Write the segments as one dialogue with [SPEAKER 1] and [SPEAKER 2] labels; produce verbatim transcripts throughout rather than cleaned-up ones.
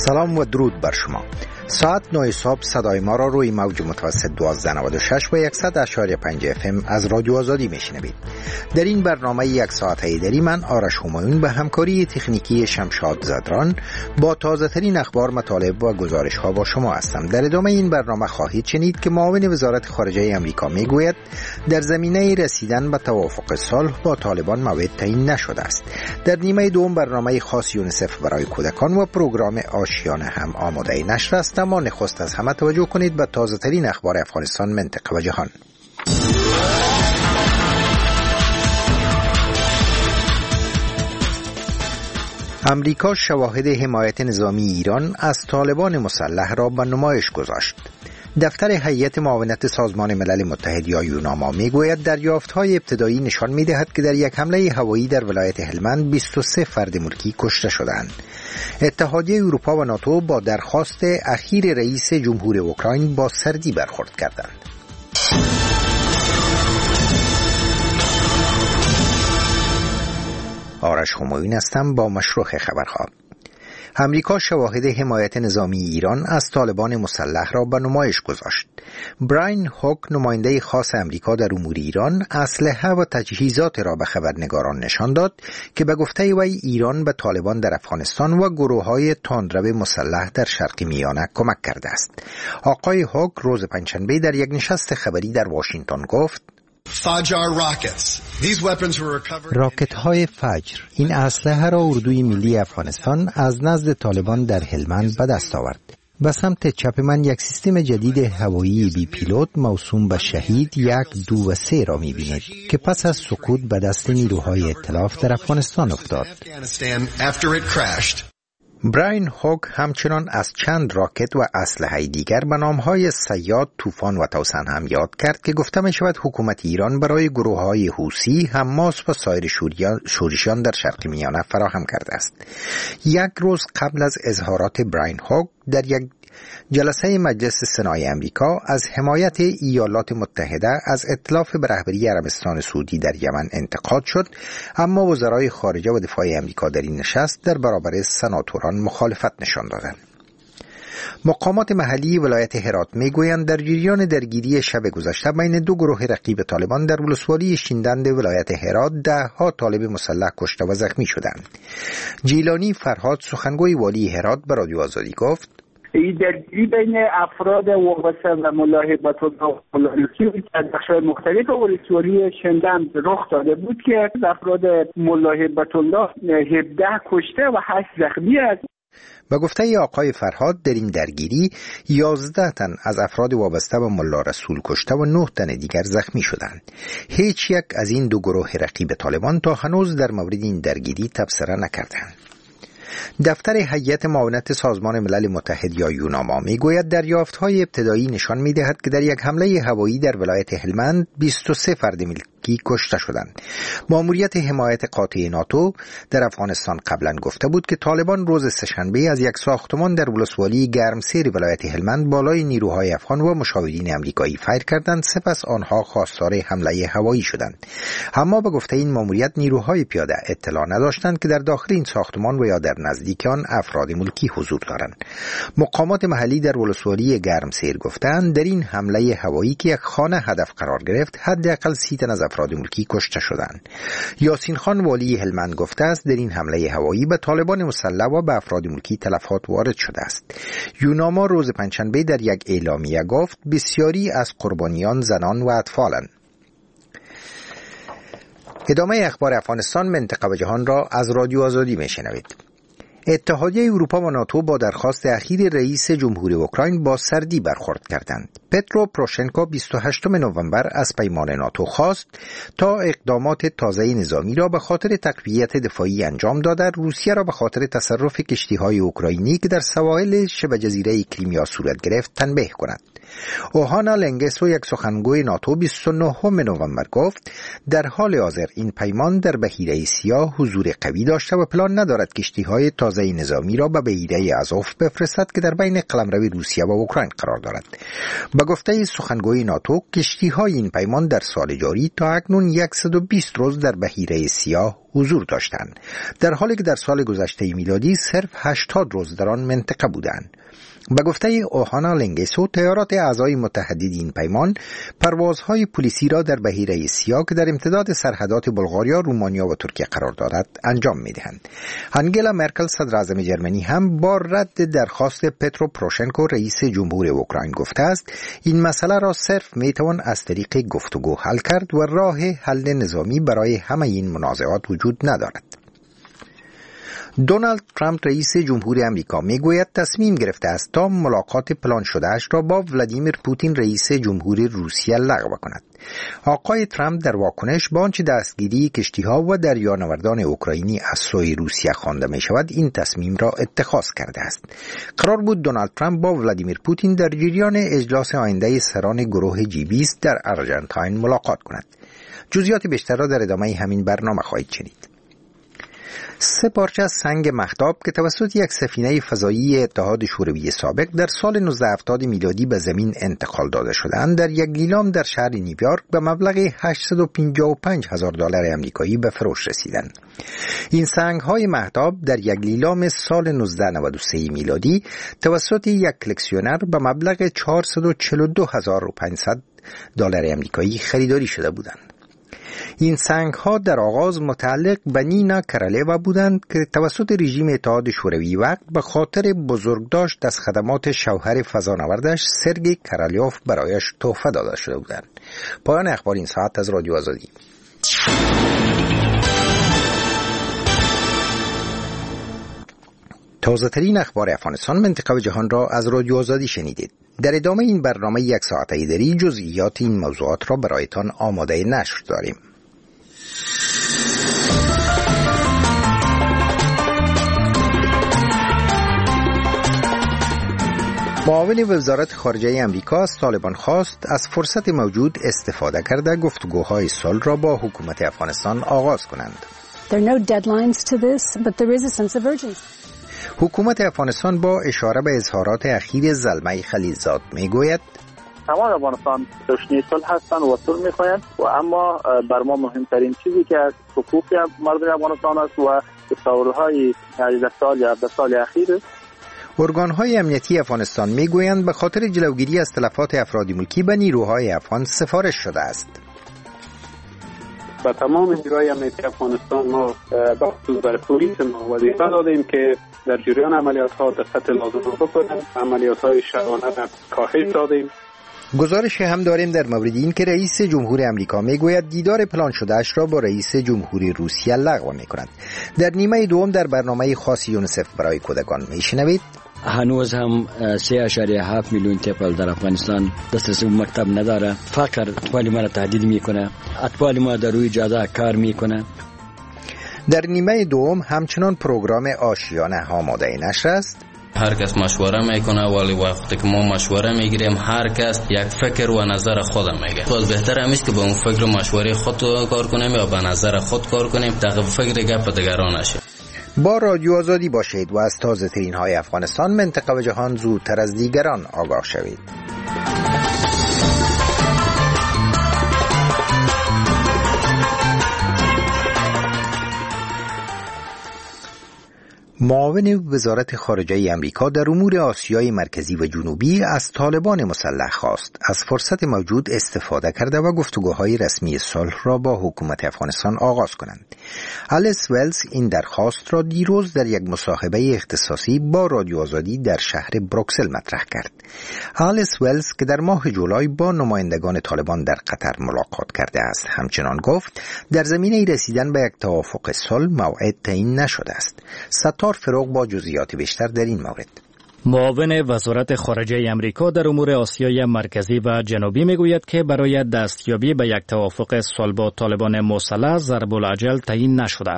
[SPEAKER 1] سلام و درود بر شما. ساعت نه صبح صدای ما را روی موج متوسط دوازده نود و شش و صد اشاری پنج اف ام از رادیو آزادی میشنوید. در این برنامه یک ساعت هیدری من آرش همایون به همکاری تکنیکی شمشاد زدران با تازه ترین اخبار، مطالب و گزارش ها با شما هستم. در ادامه این برنامه خواهید شنید که معاون وزارت خارجه امریکا میگوید در زمینه رسیدن به توافق صلح با طالبان موعد تعیین نشده است. در نیمه دوم برنامه خاص یونیسف برای کودکان و پروگرام آشیانه هم آماده نشر است. اما نخست از همه توجه کنید به تازه ترین اخبار افغانستان، منطقه و جهان. امریکا شواهد حمایت نظامی ایران از طالبان مسلح را به نمایش گذاشت. دفتر هیئت معاونت سازمان ملل متحد یا یوناما میگوید دریافت‌های ابتدایی نشان می‌دهد که در یک حمله هوایی در ولایت هلمند بیست و سه فرد ملکی کشته شدند. اتحادیه اروپا و ناتو با درخواست اخیر رئیس جمهور اوکراین با سردی برخورد کردند. آرش همایون هستم با مشروع خبرها. امریکا شواهد حمایت نظامی ایران از طالبان مسلح را به نمایش گذاشت. براین هوک، نماینده خاص امریکا در امور ایران، اسلحه و تجهیزات را به خبرنگاران نشان داد که به گفته وی ایران به طالبان در افغانستان و گروه‌های تندرو مسلح در شرق میانه کمک کرده است. آقای هوک روز پنجشنبه در یک نشست خبری در واشنگتن گفت: راکت های فجر، این اسلحه را اردوی ملی افغانستان از نزد طالبان در هلمند به دست آورد. به سمت چپ من یک سیستم جدید هوایی بی پیلوت موسوم به شهید یک، دو و سه را می بینید که پس از سقوط به دست نیروهای ائتلاف در افغانستان افتاد. براین هوک همچنان از چند راکت و اسلحه دیگر به نامهای صیاد، طوفان و توسن هم یاد کرد که گفته می شود حکومت ایران برای گروه‌های حوثی، حماس و سایر شورشیان در شرق میانه فراهم کرده است. یک روز قبل از اظهارات براین هوک در یک جلسه مجلس سنای امریکا از حمایت ایالات متحده از ائتلاف به رهبری عربستان سعودی در یمن انتقاد شد، اما وزرای خارجه و دفاع امریکا در این نشست در برابر سناتوران مخالفت نشان دادند. مقامات محلی ولایت هرات میگویند در جریان درگیری شب گذشته بین دو گروه رقیب طالبان در ولسوالی شیندند ولایت هرات ده ها طالب مسلح کشته و زخمی شدند. جیلانی فرهاد، سخنگوی والی هرات، به رادیو آزادی گفت:
[SPEAKER 2] این درگیری بین افراد وابسته و ملاحبت و ملاحبتی از بخش‌های مختلف ولسوالی شندند رخ داده بود که افراد ملاحبت الله هفده کشته و هشت زخمی است.
[SPEAKER 1] به گفته آقای فرهاد در این درگیری یازده تن از افراد وابسته به ملا رسول کشته و نه تن دیگر زخمی شدند. هیچ یک از این دو گروه رقیب طالبان تا هنوز در مورد این درگیری تبصره نکردند. دفتر هیئت معاونت سازمان ملل متحد یا یوناما میگوید دریافت‌های ابتدایی نشان می‌دهد که در یک حمله هوایی در ولایت هلمند بیست و سه فرد ملکی کشته شدند. مأموریت حمایت قاطع ناتو در افغانستان قبلا گفته بود که طالبان روز سه‌شنبه از یک ساختمان در ولسوالی گرمسیر ولایت هلمند بالای نیروهای افغان و مشاورین آمریکایی فایر کردند، سپس آنها خواستار حمله هوایی شدند. اما به گفته این مأموریت نیروهای پیاده اطلاع نداشتند که در داخل این ساختمان و یا در نزدیک آن افراد ملکی حضور دارند. مقامات محلی در ولسوالی گرمسیر گفتند در این حمله هوایی که یک خانه هدف قرار گرفت حداقل سی تن از افراد ملکی کشته شدند. یاسین خان والی هلمند گفته است در این حمله هوایی به طالبان مسلح و به افراد ملکی تلفات وارد شده است. یوناما روز پنجشنبه در یک اعلامیه گفت بسیاری از قربانیان زنان و اطفالند. ادامه اخبار افغانستان، منطقه و جهان را از رادیو آزادی میشنوید. اتحادیه اروپا و ناتو با درخواست اخیر رئیس جمهور اوکراین با سردی برخورد کردند. پترو پروشنکو بیست و هشتم نوامبر از پیمان ناتو خواست تا اقدامات تازه نظامی را به خاطر تقویت دفاعی انجام داده، روسیه را به خاطر تصرف کشتی‌های اوکراینی که در سواحل شبه جزیره کریمیا صورت گرفت تنبیه کند. اوهانا لنگسو، یک سخنگوی ناتو، بیست و نهم نوامبر گفت در حال حاضر این پیمان در بحیره سیاه حضور قوی داشته و پلان ندارد کشتی‌های تازه نظامی را به بحیره آزوف بفرستد که در بین قلمرو روسیه و اوکراین قرار دارد. به گفته سخنگوی ناتو، کشتی‌های این پیمان در سال جاری تا اکنون صد و بیست روز در بحیره سیاه حضور داشتند، در حالی که در سال گذشته میلادی صرف هشتاد روز در آن منطقه بودند. به گفته اوهانا لنگسو، تیارات اعضای متحد این پیمان پروازهای پلیسی را در بحیره سیاه که در امتداد سرحدات بلغاریا، رومانیا و ترکیه قرار دارد انجام می‌دهند. انگلا مرکل، صدر اعظم جرمنی، هم با رد درخواست پترو پروشنکو رئیس جمهور اوکراین گفته است این مسئله را صرف میتوان از طریق گفتگو حل کرد و راه حل نظامی برای همه این منازعات وجود ندارد. دونالد ترامپ رئیس جمهور امریکا میگوید تصمیم گرفته است تا ملاقات پلان شدهش را با ولادیمیر پوتین رئیس جمهور روسیه لغو کند. آقای ترامپ در واکنش به آنچه دستگیری کشتی‌ها و دریانوردان اوکراینی از سوی روسیه خوانده می شود این تصمیم را اتخاذ کرده است. قرار بود دونالد ترامپ با ولادیمیر پوتین در جریان اجلاس آینده سران گروه جی بیست در آرژانتین ملاقات کند. جزئیات بیشتر را در ادامه همین برنامه خواهید شنید. سه پارچه از سنگ مهتاب که توسط یک سفینه فضایی اتحاد شوروی سابق در سال نوزده هفتاد میلادی به زمین انتقال داده شدند، در یک لیلام در شهر نیویورک به مبلغ هشتصد و پنجاه و پنج هزار دلار آمریکایی به فروش رسیدند. این سنگ‌های مهتاب در یک لیلام سال نوزده نود و سه میلادی توسط یک کلکسیونر به مبلغ چهارصد و چهل و دو هزار و پانصد دلار آمریکایی خریداری شده بودند. این سنگ ها در آغاز متعلق به نینا کرالوا بودند که توسط رژیم اتحاد شوروی وقت به خاطر بزرگداشت از خدمات شوهر فضانوردش سرگئی کرالیوف برایش تحفه داده شده بودند. پایان اخبار این ساعت از رادیو آزادی. تازه ترین اخبار افغانستان، منطقه و جهان را از رادیو آزادی شنیدید. در ادامه این برنامه یک ساعته دری جزئیات این موضوعات را برایتان آماده نشر داریم. معاون وزارت خارجه امریکا از طالبان خواست از فرصت موجود استفاده کرده گفتگوهای صلح را با حکومت افغانستان آغاز کنند.
[SPEAKER 3] There are no deadlines to this, but there is a sense of urgency.
[SPEAKER 1] حکومت افغانستان با اشاره به اظهارات اخیر زلمه خلیلزاد میگوید
[SPEAKER 4] تمام افغانستان تشنه صلح هستند و صلح میخواهند و اما بر ما مهمترین چیزی که حقوق مردم افغانستان است و تظاهرهای هجده سال یا هفده سال اخیر.
[SPEAKER 1] ارگان‌های امنیتی افغانستان میگویند به خاطر جلوگیری از تلفات افراد ملکی به نیروهای افغان سفارش شده است.
[SPEAKER 5] با تمام نیروهای امنیتی افغانستان ما بخصوص برای پلیس ما وظیفه دادیم که در جریان عملیات ها دقت لازم رو بکنند. عملیات های شبانه را کاهش دادیم.
[SPEAKER 1] گزارش هم داریم در مورد این که رئیس جمهور امریکا میگوید دیدار پلان شدهش را با رئیس جمهوری روسیه لغو میکند. در نیمه دوم در برنامه خاص یونیسف برای کودکان میشنوید
[SPEAKER 6] هنوز هم سه اشاریه هفت میلیون طفل در افغانستان دسترسی به مکتب نداره. فقر اطفال ما را تهدید میکنه. اطفال ما در روی جاده کار میکنه.
[SPEAKER 1] در نیمه دوم همچنان پروگرام آشیانه آماده نشر است.
[SPEAKER 7] هر کس مشوره میکنه ولی وقتی که ما مشوره میگیریم هر کس یک فکر و نظر خود میگه. باز بهتر همیشه که با اون فکر و مشوره خود کار کنیم یا به نظر خود کار کنیم تا فکر گپ دیگران نشه.
[SPEAKER 1] با رادیو آزادی باشید و از تازه ترین های افغانستان، منطقه و جهان زودتر از دیگران آگاه شوید. معاون وزارت خارجه امریکا در امور آسیای مرکزی و جنوبی از طالبان مسلح خواست از فرصت موجود استفاده کرده و گفتگوهای رسمی صلح را با حکومت افغانستان آغاز کنند. آلیس ولز این درخواست را دیروز در یک مصاحبه اختصاصی با رادیو آزادی در شهر بروکسل مطرح کرد. آلیس ولز که در ماه جولای با نمایندگان طالبان در قطر ملاقات کرده است، همچنان گفت در زمینه رسیدن به یک توافق صلح موعد تعیین نشده است. ستار فروغ با جزئیات بیشتر در این مورد.
[SPEAKER 8] معاون وزارت خارجه امریکا در امور آسیای مرکزی و جنوبی میگوید که برای دستیابی به یک توافق صلح با طالبان مسلح ضرب العجل تعیین نشده است.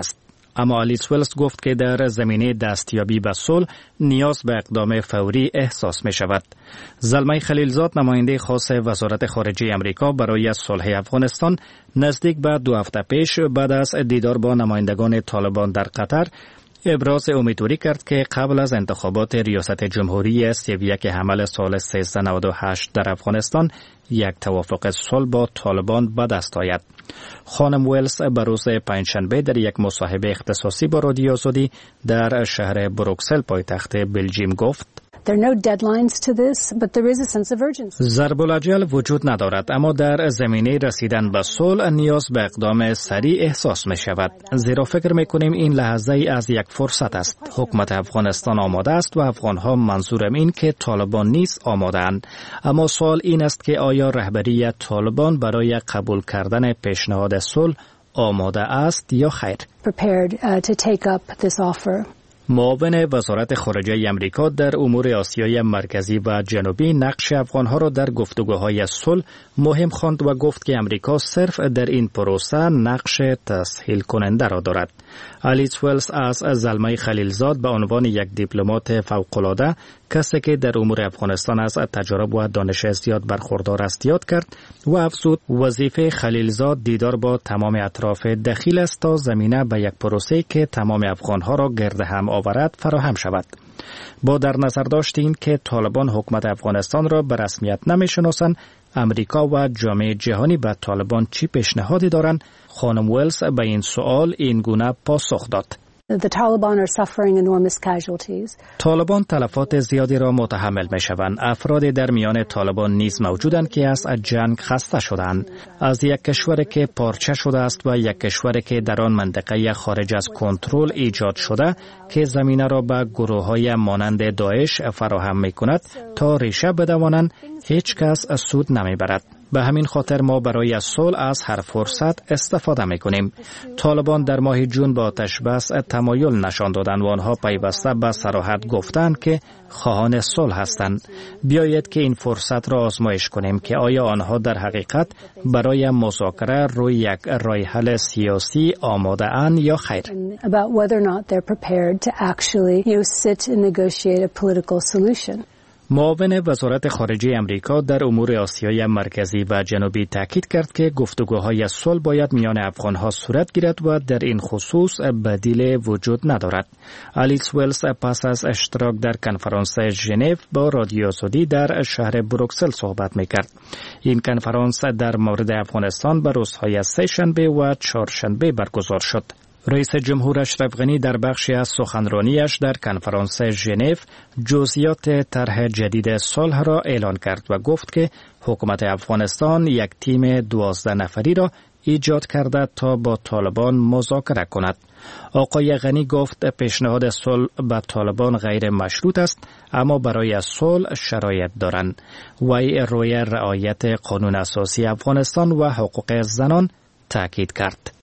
[SPEAKER 8] اما آلیس ولز گفت که در زمینه دستیابی به صلح نیاز به اقدام فوری احساس می شود. زلمه خلیلزاد نماینده خاص وزارت خارجه امریکا برای صلح افغانستان نزدیک به دو هفته پیش بعد از دیدار با نمایندگان طالبان در قطر ابراز امیدواری کرد که قبل از انتخابات ریاست جمهوری سی و یک حمل سال سیزده نود و هشت در افغانستان یک توافق صلح با طالبان به دست آید. خانم ویلز به روز پنجشنبه در یک مصاحبه اختصاصی با رادیو آزادی در شهر بروکسل پایتخت بلژیم گفت:
[SPEAKER 3] There are no deadlines to this, but there is a sense of urgency.
[SPEAKER 8] ضرب الاجل وجود ندارد، اما در زمینه رسیدن به صلح نیاز به اقدام سریع احساس می شود. زیرا فکر می کنیم این لحظه ای از یک فرصت است. حکومت افغانستان آماده است و افغانها منظورم این که طالبان نیز آماده اند. اما سوال این است که آیا رهبری طالبان برای قبول کردن پیشنهاد صلح آماده است یا خیر؟
[SPEAKER 3] Prepared uh, to take up this offer.
[SPEAKER 8] معاون وزارت خارجه امریکا در امور آسیای مرکزی و جنوبی نقش افغانها را در گفتگوهای صلح مهم خواند و گفت که امریکا صرف در این پروسه نقش تسهیل کننده را دارد. آلیس ولز از زلمه خلیلزاد به عنوان یک دیپلمات فوق‌العاده، کسی که در امور افغانستان از تجارب و دانش زیاد برخوردار است یاد کرد و افزود وظیفه خلیلزاد دیدار با تمام اطراف دخیل است تا زمینه به یک پروسه که تمام افغانها را گرد هم آورد فراهم شود. با در نظر داشتیم که طالبان حکومت افغانستان را به رسمیت نمی‌شناسند، امریکا و جامعه جهانی به طالبان چی پیشنهادی دارند؟ خانم ویلز به این سوال این گونه پاسخ داد:
[SPEAKER 3] The Taliban are suffering enormous casualties.
[SPEAKER 8] طالبان تلفات زیادی را متحمل می شوند. افراد در میان طالبان نیز موجودند که از جنگ خسته شدند. از یک کشوری که پارچه شده است و یک کشوری که در آن منطقه خارج از کنترل ایجاد شده که زمینه را به گروه‌های مانند داعش فراهم می کند تا ریشه بدوانند، هیچ کس سود نمی برد. به همین خاطر ما برای صلح از هر فرصت استفاده می‌کنیم. طالبان در ماه جون با آتش بس تمایل نشان دادند و آنها پیوسته به صراحت گفتند که خواهان صلح هستند. بیایید که این فرصت را آزمایش کنیم که آیا آنها در حقیقت برای مذاکره روی یک راه حل سیاسی آماده اند یا خیر.
[SPEAKER 3] About whether or not they're prepared to actually, you know, sit and negotiate a political solution.
[SPEAKER 8] معاون وزارت خارجه امریکا در امور آسیای مرکزی و جنوبی تاکید کرد که گفتگوهای صلح باید میان افغانها صورت گیرد و در این خصوص بدیل وجود ندارد. آلیس ولز پس از اشتراک در کنفرانس ژنو با رادیو آزادی در شهر بروکسل صحبت میکرد. این کنفرانس در مورد افغانستان به روزهای سه‌شنبه و چهارشنبه برگزار شد. رئیس جمهور اشرف غنی در بخشی از سخنرانیش در کنفرانس ژنو جزئیات طرح جدید صلح را اعلان کرد و گفت که حکومت افغانستان یک تیم دوازده نفری را ایجاد کرده تا با طالبان مذاکره کند. آقای غنی گفت پیشنهاد صلح به طالبان غیر مشروط است، اما برای صلح شرایط دارند. وی روی رعایت قانون اساسی افغانستان و حقوق زنان تاکید کرد.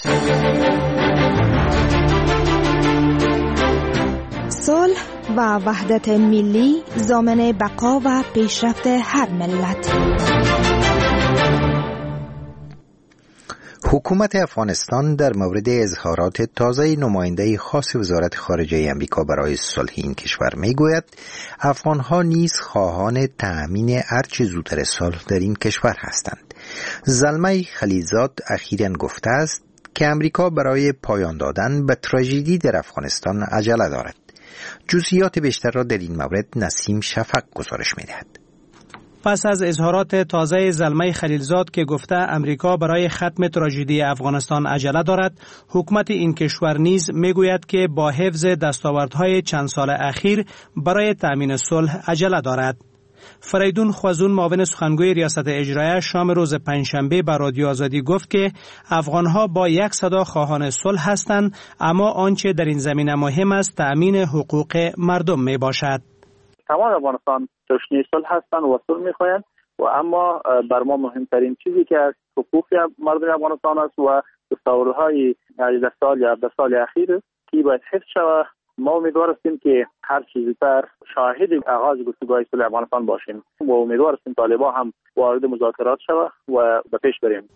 [SPEAKER 9] صلح و وحدت ملی ضامن بقا و پیشرفت هر ملت.
[SPEAKER 1] حکومت افغانستان در مورد اظهارات تازه نماینده خاص وزارت خارجه امریکا برای صلح این کشور میگوید افغانها نیز خواهان تأمین هرچه زودتر صلح در این کشور هستند. زلمه خلیلزاد اخیراً گفته است که امریکا برای پایان دادن به تراژدی در افغانستان عجله دارد. جزئیات بیشتر را در این مورد نسیم شفق گزارش می‌دهد.
[SPEAKER 10] پس از اظهارات تازه زلمه خلیلزاد که گفته امریکا برای ختم تراژدی افغانستان عجله دارد، حکومت این کشور نیز میگوید که با حفظ دستاوردهای چند سال اخیر برای تأمین صلح عجله دارد. فریدون خوازون معاون سخنگوی ریاست اجرایه شام روز پنجشنبه به رادیو آزادی گفت که افغانها با یک صدا خواهان صلح هستند، اما آنچه در این زمینه مهم است تأمین حقوق مردم می باشد.
[SPEAKER 4] تمام افغانستان تشنه صلح هستند و صلح می‌خواهند و اما بر ما مهمترین چیزی که از حقوق مردم افغانستان است و دستاوردهای هجده سال یا هفده سال اخیر که باید حفظ شود. ما امیدوار هستیم که هر چیزی تر شاهد آغاز گفتگوهای صلح افغانستان باشیم و امیدوار هستیم طالبان هم وارد مذاکرات شود و به پیش بریم.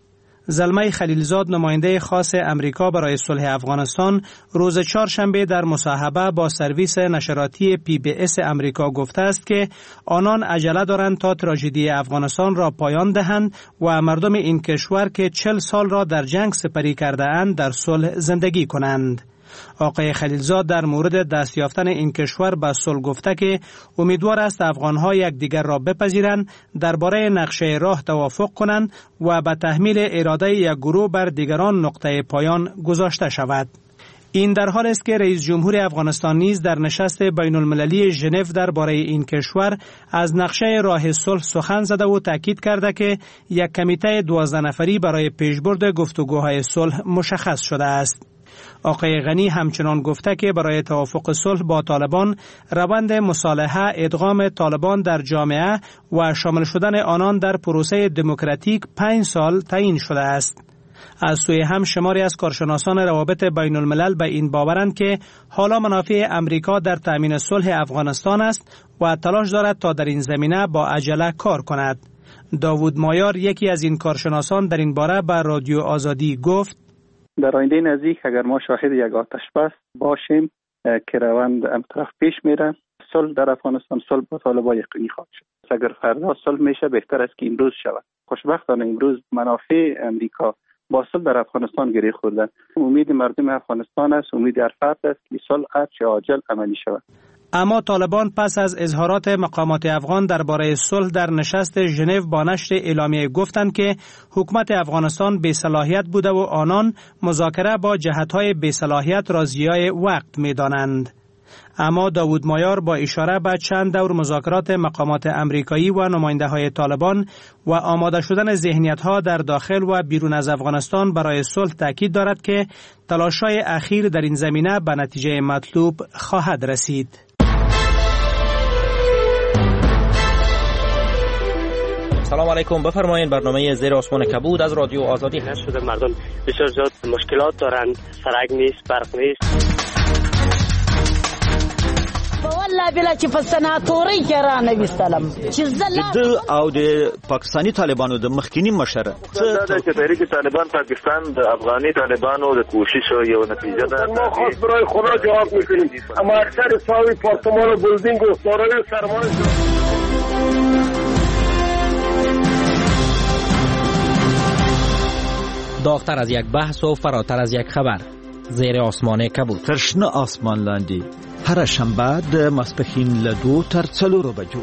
[SPEAKER 10] زلمه خلیلزاد نماینده خاص امریکا برای صلح افغانستان روز چهارشنبه در مصاحبه با سرویس نشراتی پی بی اس امریکا گفته است که آنان عجله دارند تا تراژدی افغانستان را پایان دهند و مردم این کشور که چهل سال را در جنگ سپری کرده اند در صلح زندگی کنند. آقای خلیلزاد در مورد دست یافتن این کشور به صلح گفته که امیدوار است افغانها یکدیگر را بپذیرند، درباره نقشه راه توافق کنند و به تحمیل اراده یک گروه بر دیگران نقطه پایان گذاشته شود. این در حال است که رئیس جمهور افغانستان نیز در نشست بین المللی ژنو درباره این کشور از نقشه راه صلح سخن زده و تاکید کرده که یک کمیته دوازده نفری برای پیشبرد گفتگوهای صلح مشخص شده است. آقای غنی همچنان گفته که برای توافق صلح با طالبان روند مصالحه ادغام طالبان در جامعه و شامل شدن آنان در پروسه دموکراتیک پنج سال تعیین شده است. از سوی هم شماری از کارشناسان روابط بین الملل به این باورند که حالا منافع امریکا در تأمین صلح افغانستان است و تلاش دارد تا در این زمینه با عجله کار کند. داوود مایار یکی از این کارشناسان در این باره به رادیو آزادی گفت:
[SPEAKER 5] در آینده نزدیک اگر ما شاهد یک آتش بس باشیم که روند ام طرف پیش میره، صلح در افغانستان، صلح با طالبان یقینی خواهد شد. اگر فردا صلح میشه بهتر است که امروز شود. خوشبختانه امروز منافع امریکا با صلح در افغانستان گره خورده. امید مردم افغانستان است، امید هر فرد است که صلح چه عاجل عملی شود.
[SPEAKER 10] اما طالبان پس از اظهارات مقامات افغان درباره صلح در نشست ژنو با نشر اعلامیه گفتند که حکومت افغانستان بی‌صلاحیت بوده و آنان مذاکره با جهت‌های بی‌صلاحیت را ضیاع وقت می‌دانند. اما داوود مایار با اشاره به چند دور مذاکرات مقامات امریکایی و نماینده‌های طالبان و آماده شدن ذهنیت‌ها در داخل و بیرون از افغانستان برای صلح تاکید دارد که تلاش‌های اخیر در این زمینه به نتیجه مطلوب خواهد رسید.
[SPEAKER 11] سلام علیکم، بفرمایید. برنامه زیر آسمان کبود از رادیو آزادی
[SPEAKER 12] هست. شده مردم بسیار زیاد مشکلات دارند، سرک نیست، برق نیست.
[SPEAKER 13] والله بلا چې په سناتوري کې را نه وستلم چې
[SPEAKER 11] زله او د پاکستانی طالبانو د مخکینی مشر
[SPEAKER 14] څه د تحریک طالبان پاکستان د افغاني طالبانو د کوشش یو نتیجه ده.
[SPEAKER 15] ما خاص برای خدا جواب میکنیم، اما اکثر ساوی پارتمان و بلدینگ و دارای سرمایه
[SPEAKER 11] داغتر از یک بحث و فراتر از یک خبر. زیر آسمان کبود،
[SPEAKER 16] ترشنه آسمان لاندی، هر شنبه د ماسپښین له دو تر څلورو بجو.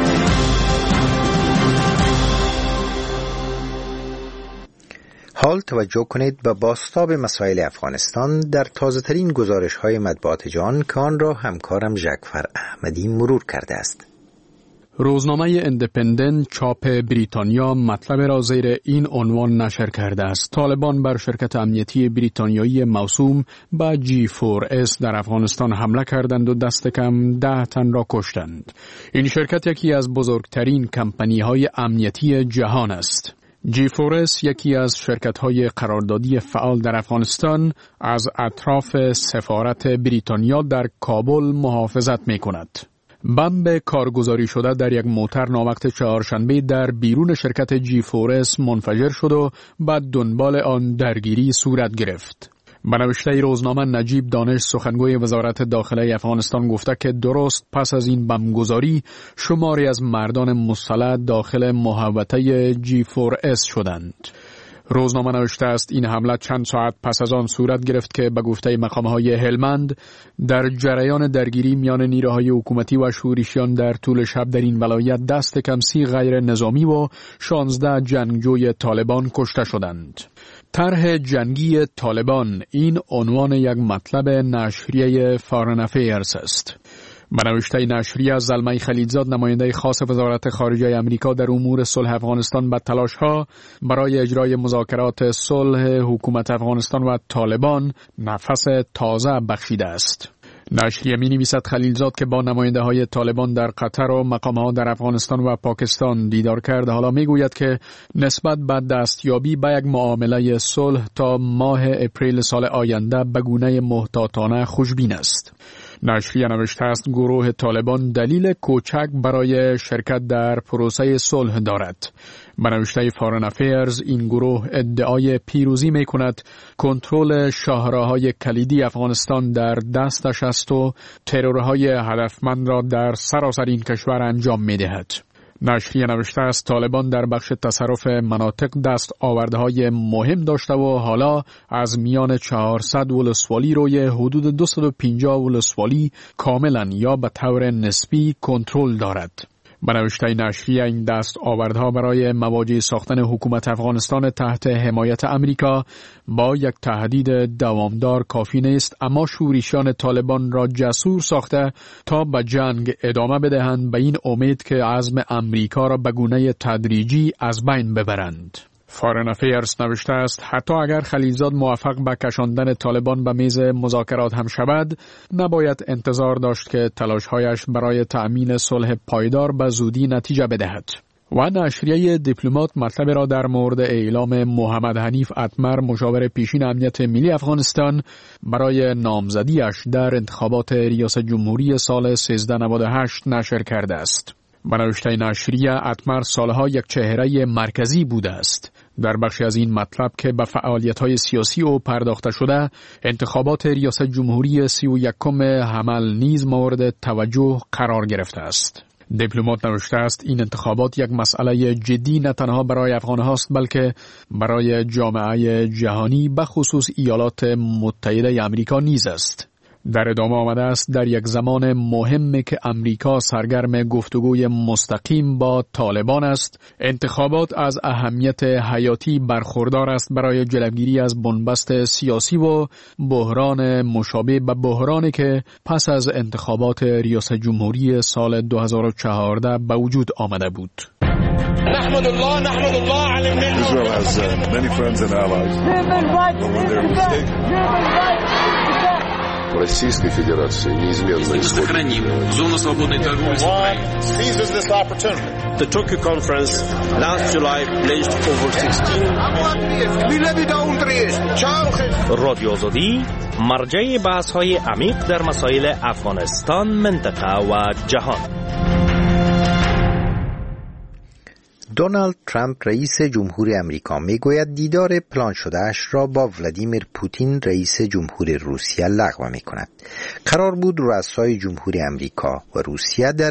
[SPEAKER 1] حال توجه کنید به بازتاب مسائل افغانستان در تازه‌ترین گزارش‌های مطبوعات جهان که آن را همکارم جعفر احمدی مرور کرده است.
[SPEAKER 17] روزنامه اندپندنت چاپ بریتانیا مطلب را زیر این عنوان نشر کرده است: طالبان بر شرکت امنیتی بریتانیایی موسوم به جی فور اس در افغانستان حمله کردند و دست کم ده تن را کشتند. این شرکت یکی از بزرگترین کمپانی‌های امنیتی جهان است. جی فور اس یکی از شرکت‌های قراردادی فعال در افغانستان از اطراف سفارت بریتانیا در کابل محافظت می‌کند. بمب کارگزاری شده در یک موتر ناوقت چهارشنبه در بیرون شرکت جی فور اس منفجر شد و بعد دنبال آن درگیری صورت گرفت. به نوشته روزنامه نجیب دانش سخنگوی وزارت داخله افغانستان گفته که درست پس از این بمبگذاری شماری از مردان مسلح داخل محوطه جی فور اس شدند. روزنامه نوشته است این حمله چند ساعت پس از آن صورت گرفت که به گفته مقام‌های هلمند در جریان درگیری میان نیروهای حکومتی و شورشیان در طول شب در این ولایت دست کم سی غیر نظامی و شانزده جنگجوی طالبان کشته شدند. طرح جنگی طالبان، این عنوان یک مطلب نشریه فارن افیرز است. به نوشته نشریه زلمه خلیلزاد نماینده خاص وزارت خارجه امریکا در امور صلح افغانستان به تلاش‌ها برای اجرای مذاکرات صلح حکومت افغانستان و طالبان نفس تازه بخشیده است. نشریه می نویسد خلیلزاد که با نماینده های طالبان در قطر و مقام ها در افغانستان و پاکستان دیدار کرد، حالا می گوید که نسبت به دستیابی به یک معامله صلح تا ماه اپریل سال آینده به گونه محتاطانه خوشبین است. نشریه نوشته است گروه طالبان دلیل کوچک برای شرکت در پروسه صلح دارد. به نوشته فارن افیرز این گروه ادعای پیروزی می کند کنترل شاهراهای کلیدی افغانستان در دستش است و ترورهای هدفمند را در سراسر این کشور انجام می دهد. نشریه نوشته است طالبان در بخش تصرف مناطق دست آوردهای مهم داشته و حالا از میان چهارصد ولسوالی روی حدود دویست و پنجاه ولسوالی کاملا یا به طور نسبی کنترل دارد. به نوشته نشریه این دست آوردها برای مواجه ساختن حکومت افغانستان تحت حمایت امریکا با یک تهدید دوامدار کافی نیست، اما شورشیان طالبان را جسور ساخته تا به جنگ ادامه بدهند به این امید که عزم امریکا را به گونه تدریجی از بین ببرند. فارن افیرز نوشته است حتی اگر خلیلزاد موفق به کشاندن طالبان به میز مذاکرات هم شود، نباید انتظار داشت که تلاش‌هایش برای تأمین صلح پایدار به زودی نتیجه بدهد. و نشریه دیپلمات مطلب را در مورد اعلام محمد حنیف اتمر مشاور پیشین امنیت ملی افغانستان برای نامزدیش در انتخابات ریاست جمهوری سال سیزده نود و هشت نشر کرده است. به نوشته نشریه اتمر سالها یک چهره مرکزی بوده است. در بخشی از این مطلب که به فعالیت‌های سیاسی او پرداخته شده، انتخابات ریاست جمهوری سی و یکم حمل نیز مورد توجه قرار گرفته است. دیپلمات نوشته است این انتخابات یک مسئله جدی نه تنها برای افغان‌هاست بلکه برای جامعه جهانی به خصوص ایالات متحده آمریکا نیز است. در ادامه آمده است در یک زمان مهمی که امریکا سرگرم گفتگوی مستقیم با طالبان است، انتخابات از اهمیت حیاتی برخوردار است برای جلوگیری از بنبست سیاسی و بحران مشابه به بحرانی که پس از انتخابات ریاست جمهوری سال دو هزار و چهارده به وجود آمده بود.
[SPEAKER 18] نحمد الله نحمد الله على النعمة. Israel has uh, many friends and allies. When they're mistaken.
[SPEAKER 19] Российской Федерации неизменно
[SPEAKER 18] сохраним зону свободной торговли с Украиной. Seizes this opportunity. The Tokyo conference last July pledged over sixteen.
[SPEAKER 11] رادیو آزادی مرجع بحث‌های عمیق در مسائل افغانستان، منطقه و جهان.
[SPEAKER 1] دونالد ترامپ رئیس جمهور امریکا میگوید دیدار پلان شدهش را با ولادیمیر پوتین رئیس جمهور روسیه لغو میکند. قرار بود رؤسای جمهوری امریکا و روسیه در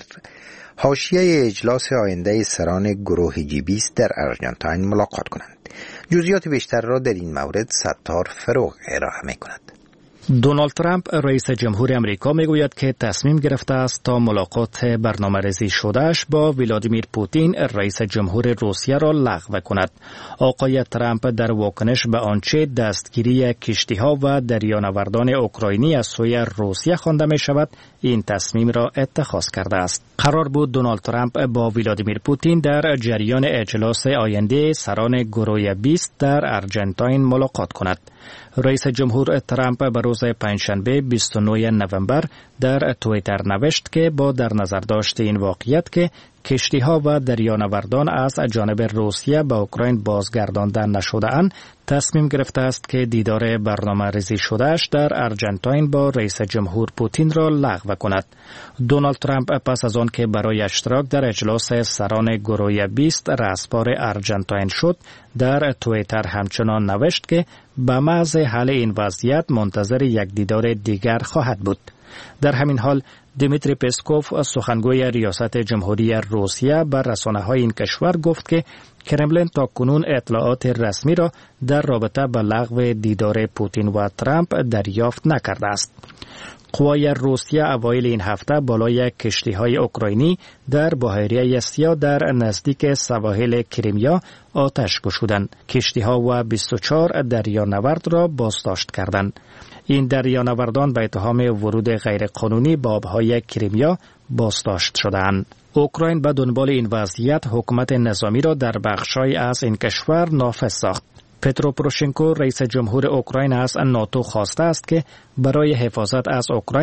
[SPEAKER 1] حاشیه اجلاس آینده سران گروه جی بیست در آرژانتین ملاقات کنند. جزئیات بیشتر را در این مورد ستار فروغ ارائه میکند.
[SPEAKER 8] دونالد ترامپ رئیس جمهور امریکا میگوید که تصمیم گرفته است تا ملاقات برنامه‌ریزی شدهش با ولادیمیر پوتین رئیس جمهور روسیه را لغو کند. آقای ترامپ در واکنش به آنچه دستگیری کشتی‌ها و دریانوردان اوکراینی از سوی روسیه خوانده می شود این تصمیم را اتخاذ کرده است. قرار بود دونالد ترامپ با ولادیمیر پوتین در جریان اجلاس آینده سران گروه بیست در آرژانتین ملاقات کند. رئیس جمهور ترامپ به روز پنجشنبه بیست و نهم نوامبر در توییتر نوشت که با در نظر داشت این واقعیت که کشتی‌ها و دریانوردان از جانب روسیه به اوکراین بازگردانده نشده‌اند، تصمیم گرفته است که دیدار برنامه‌ریزی شده‌اش در آرژانتین با رئیس جمهور پوتین را لغو کند. دونالد ترامپ پس از آن که برای اشتراک در اجلاس سران گروه بیست رهسپار آرژانتین شد، در توییتر همچنان نوشت که به محض حل این وضعیت منتظر یک دیدار دیگر خواهد بود. در همین حال دیمیتری پسکوف سخنگوی ریاست جمهوری روسیه بر رسانه‌های این کشور گفت که کرملین تا کنون اطلاعات رسمی را در رابطه با لغو دیدار پوتین و ترامپ دریافت نکرده است. قوای روسیه اوایل این هفته بالای کشتی‌های اوکراینی در بحیره سیاه در نزدیک سواحل کریمیا آتش گشودند. کشتی‌ها و بیست و چهار دریانورد را بازداشت کردند. این دریانوردان به اتهام ورود غیرقانونی به آبهای کریمیا بازداشت شدند. اوکراین به دنبال این وضعیت حکومت نظامی را در بخش‌های از این کشور نافذ ساخت. پترو پوروشنکو رئیس جمهور اوکراین از ناتو خواسته است که برای حفاظت از اوکراین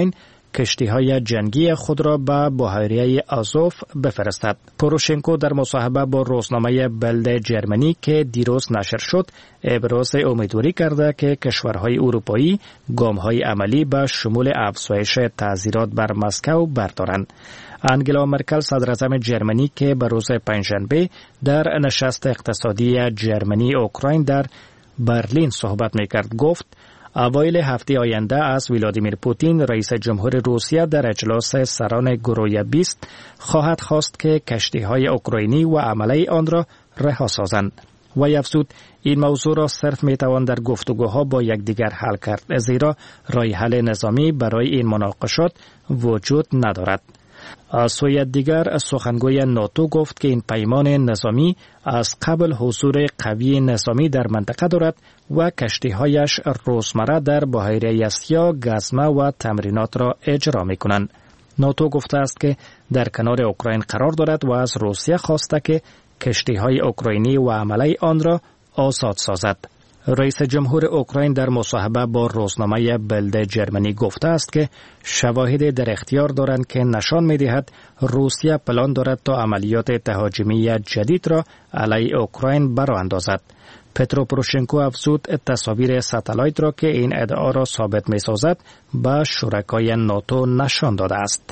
[SPEAKER 8] کشتی‌های جنگی خود را به بحیره آزوف بفرستد. پوروشنکو در مصاحبه با روزنامه بلد جرمنی که دیروز نشر شد، ابراز امیدواری کرده که کشورهای اروپایی گام‌های عملی به شمول افزایش تعزیرات بر مسکو بردارند. انگلا مرکل صدراعظم جرمنی که به روز پنجشنبه در نشست اقتصادی جرمنی اوکراین در برلین صحبت می‌کرد گفت اوایل هفته آینده از ولادیمیر پوتین رئیس جمهور روسیه در اجلاس سران گروه بیست خواهد خواست که کشتی‌های اوکراینی و عمله آن را رها سازند. و افزود این موضوع را صرف میتوان در گفتگوها با یکدیگر حل کرد، زیرا راه حل نظامی برای این مناقشات وجود ندارد. از سوی دیگر سخنگوی ناتو گفت که این پیمان نظامی از قبل حضور قوی نظامی در منطقه دارد و کشتی‌هایش روزمره در بحیره اسیا گزمه و تمرینات را اجرا می‌کنند. ناتو گفته است که در کنار اوکراین قرار دارد و از روسیه خواسته که کشتی‌های اوکراینی و عمله آن را آزاد سازد. رئیس جمهور اوکراین در مصاحبه با روزنامه بلد جرمنی گفته است که شواهد در اختیار دارند که نشان می‌دهد روسیه پلان دارد تا عملیات تهاجمی جدید را علیه اوکراین برآ اندازد. پترو پوروشنکو افزود تصاویر ساتلایت را که این ادعا را ثابت می‌سازد به شرکای ناتو نشان داده است.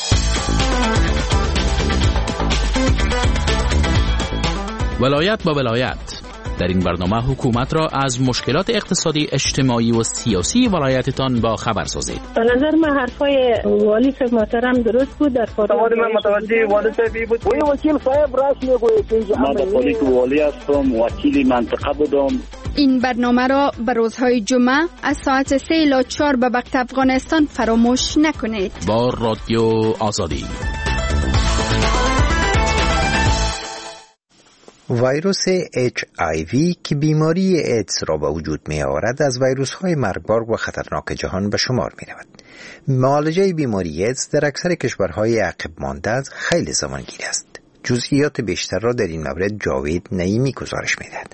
[SPEAKER 20] ولایت با ولایت. در این برنامه حکومت را از مشکلات اقتصادی، اجتماعی و سیاسی ولایتتان با خبر سازید.
[SPEAKER 21] به نظر من حرفای والی صاحب محترم درست بود. در
[SPEAKER 2] سوال من متوجه والی صاحبی بود. وی وکیل صاحب راست میگوید که
[SPEAKER 4] من در حالی که والی هستم، وکیل منطقه بودم.
[SPEAKER 22] این برنامه را به روزهای جمعه از ساعت سه الی چهار به وقت افغانستان فراموش نکنید.
[SPEAKER 20] با رادیو آزادی.
[SPEAKER 1] ویروس اچ آی وی که بیماری ایدز را به وجود می آورد از ویروس های مرگبار و خطرناک جهان به شمار می رود. معالجه بیماری ایدز در اکثر کشورهای عقب مانده از خیلی زمانگیر است. جزئیات بیشتر را در این مورد جاوید نعیمی گزارش می دهد.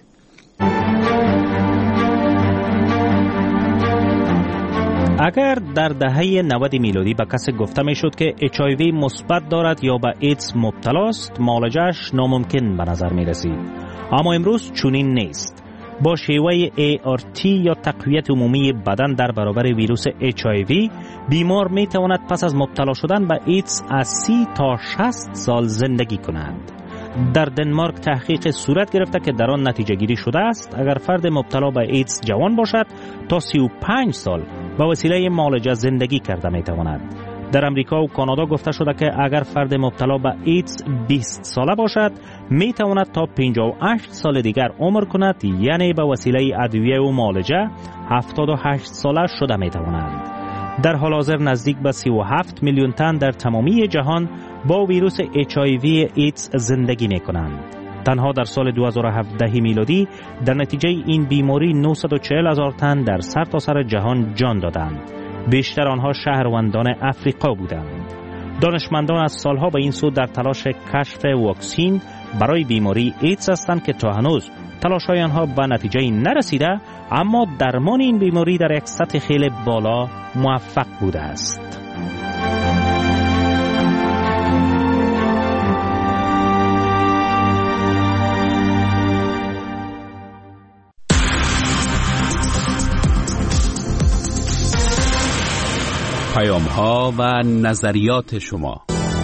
[SPEAKER 11] اگر در دهه نود میلادی به کسی گفته میشد که اچ آی وی مثبت دارد یا به ایدز مبتلا است، معالجه‌اش ناممکن به نظر می رسید. اما امروز چنین نیست. با شیوه ای آر تی یا تقویت عمومی بدن در برابر ویروس اچ آی وی، بیمار می تواند پس از مبتلا شدن به ایدز از سی تا شصت سال زندگی کند. در دنمارک تحقیق صورت گرفته که در آن نتیجه گیری شده است اگر فرد مبتلا به ایدز جوان باشد تا سی و پنج سال به وسیله معالجه زندگی کرده می تواند. در امریکا و کانادا گفته شده که اگر فرد مبتلا به ایدز بیست ساله باشد می تواند تا پنجاه و هشت سال دیگر عمر کند، یعنی به وسیله ادویه و معالجه هفتاد و هشت ساله شده می تواند. در حال حاضر نزدیک به سی و هفت میلیون تن در تمامی جهان با ویروس اچ آی وی ایدز زندگی می کنند. تنها در سال دو هزار و هفده میلادی در نتیجه این بیماری نهصد و چهل هزار تن در سرتاسر جهان جان دادند. بیشتر آنها شهروندان افریقا بودند. دانشمندان از سالها به این سو در تلاش کشف واکسین برای بیماری ایدز هستند که تا هنوز تلاش‌های آنها به نتیجه نرسیده، اما درمان این بیماری در یک سطح خیلی بالا موفق بوده است.
[SPEAKER 20] پیام‌ها و نظریات شما.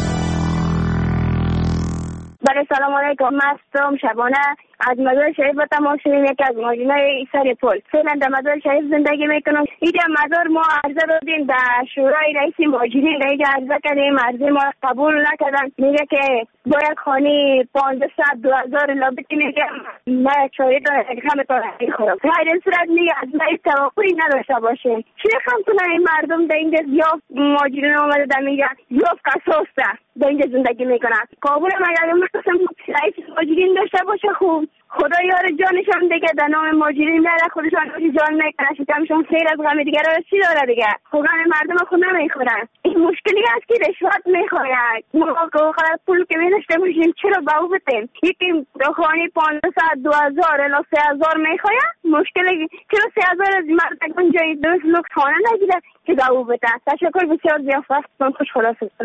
[SPEAKER 23] بله سلام علیکم، من هستم شبانه از مزار شریف و تمام شدیم، یکی از ماجینای سر پل. فعلا در مزار شریف زندگی میکنم. اینجا مزار ما عرضه دادیم در شورای رئیس ماجینین، در اینجا عرضه کردیم، عرضه ما قبول نکردن. میگه که باید خانی پانزده دو هزار لابتی. میگه من چایی تا همتان میخورم. در این صورت میگه از من توقعی نداشته باشه. چی خم کنن این مردم در اینجا یا ماجینین آمده در اینجا یا قصاص در اینجا زندگی میکنن. قابل مگر میخواستم رئیس ماجینین داشته باشه خوب خدا یار جانشان دیگه، در نام ماجرین میره خودشان جان میکنه، شکمشون خیر از غم دیگه را چی داره دیگه؟ خوبان مردم خود نمیخورن. این مشکلی است که رشوت میخواید. ما خود پول که می‌داشته باشیم چرا به او بدیم؟ یکی دخانی پانصد دو هزار الی سه هزار میخواید؟ مشکلی چرا سه هزار از مرد جای درست لوکس خانه نگیره که به او بده؟ تشکر بسیار زیافت، من خوش خلاص هستم.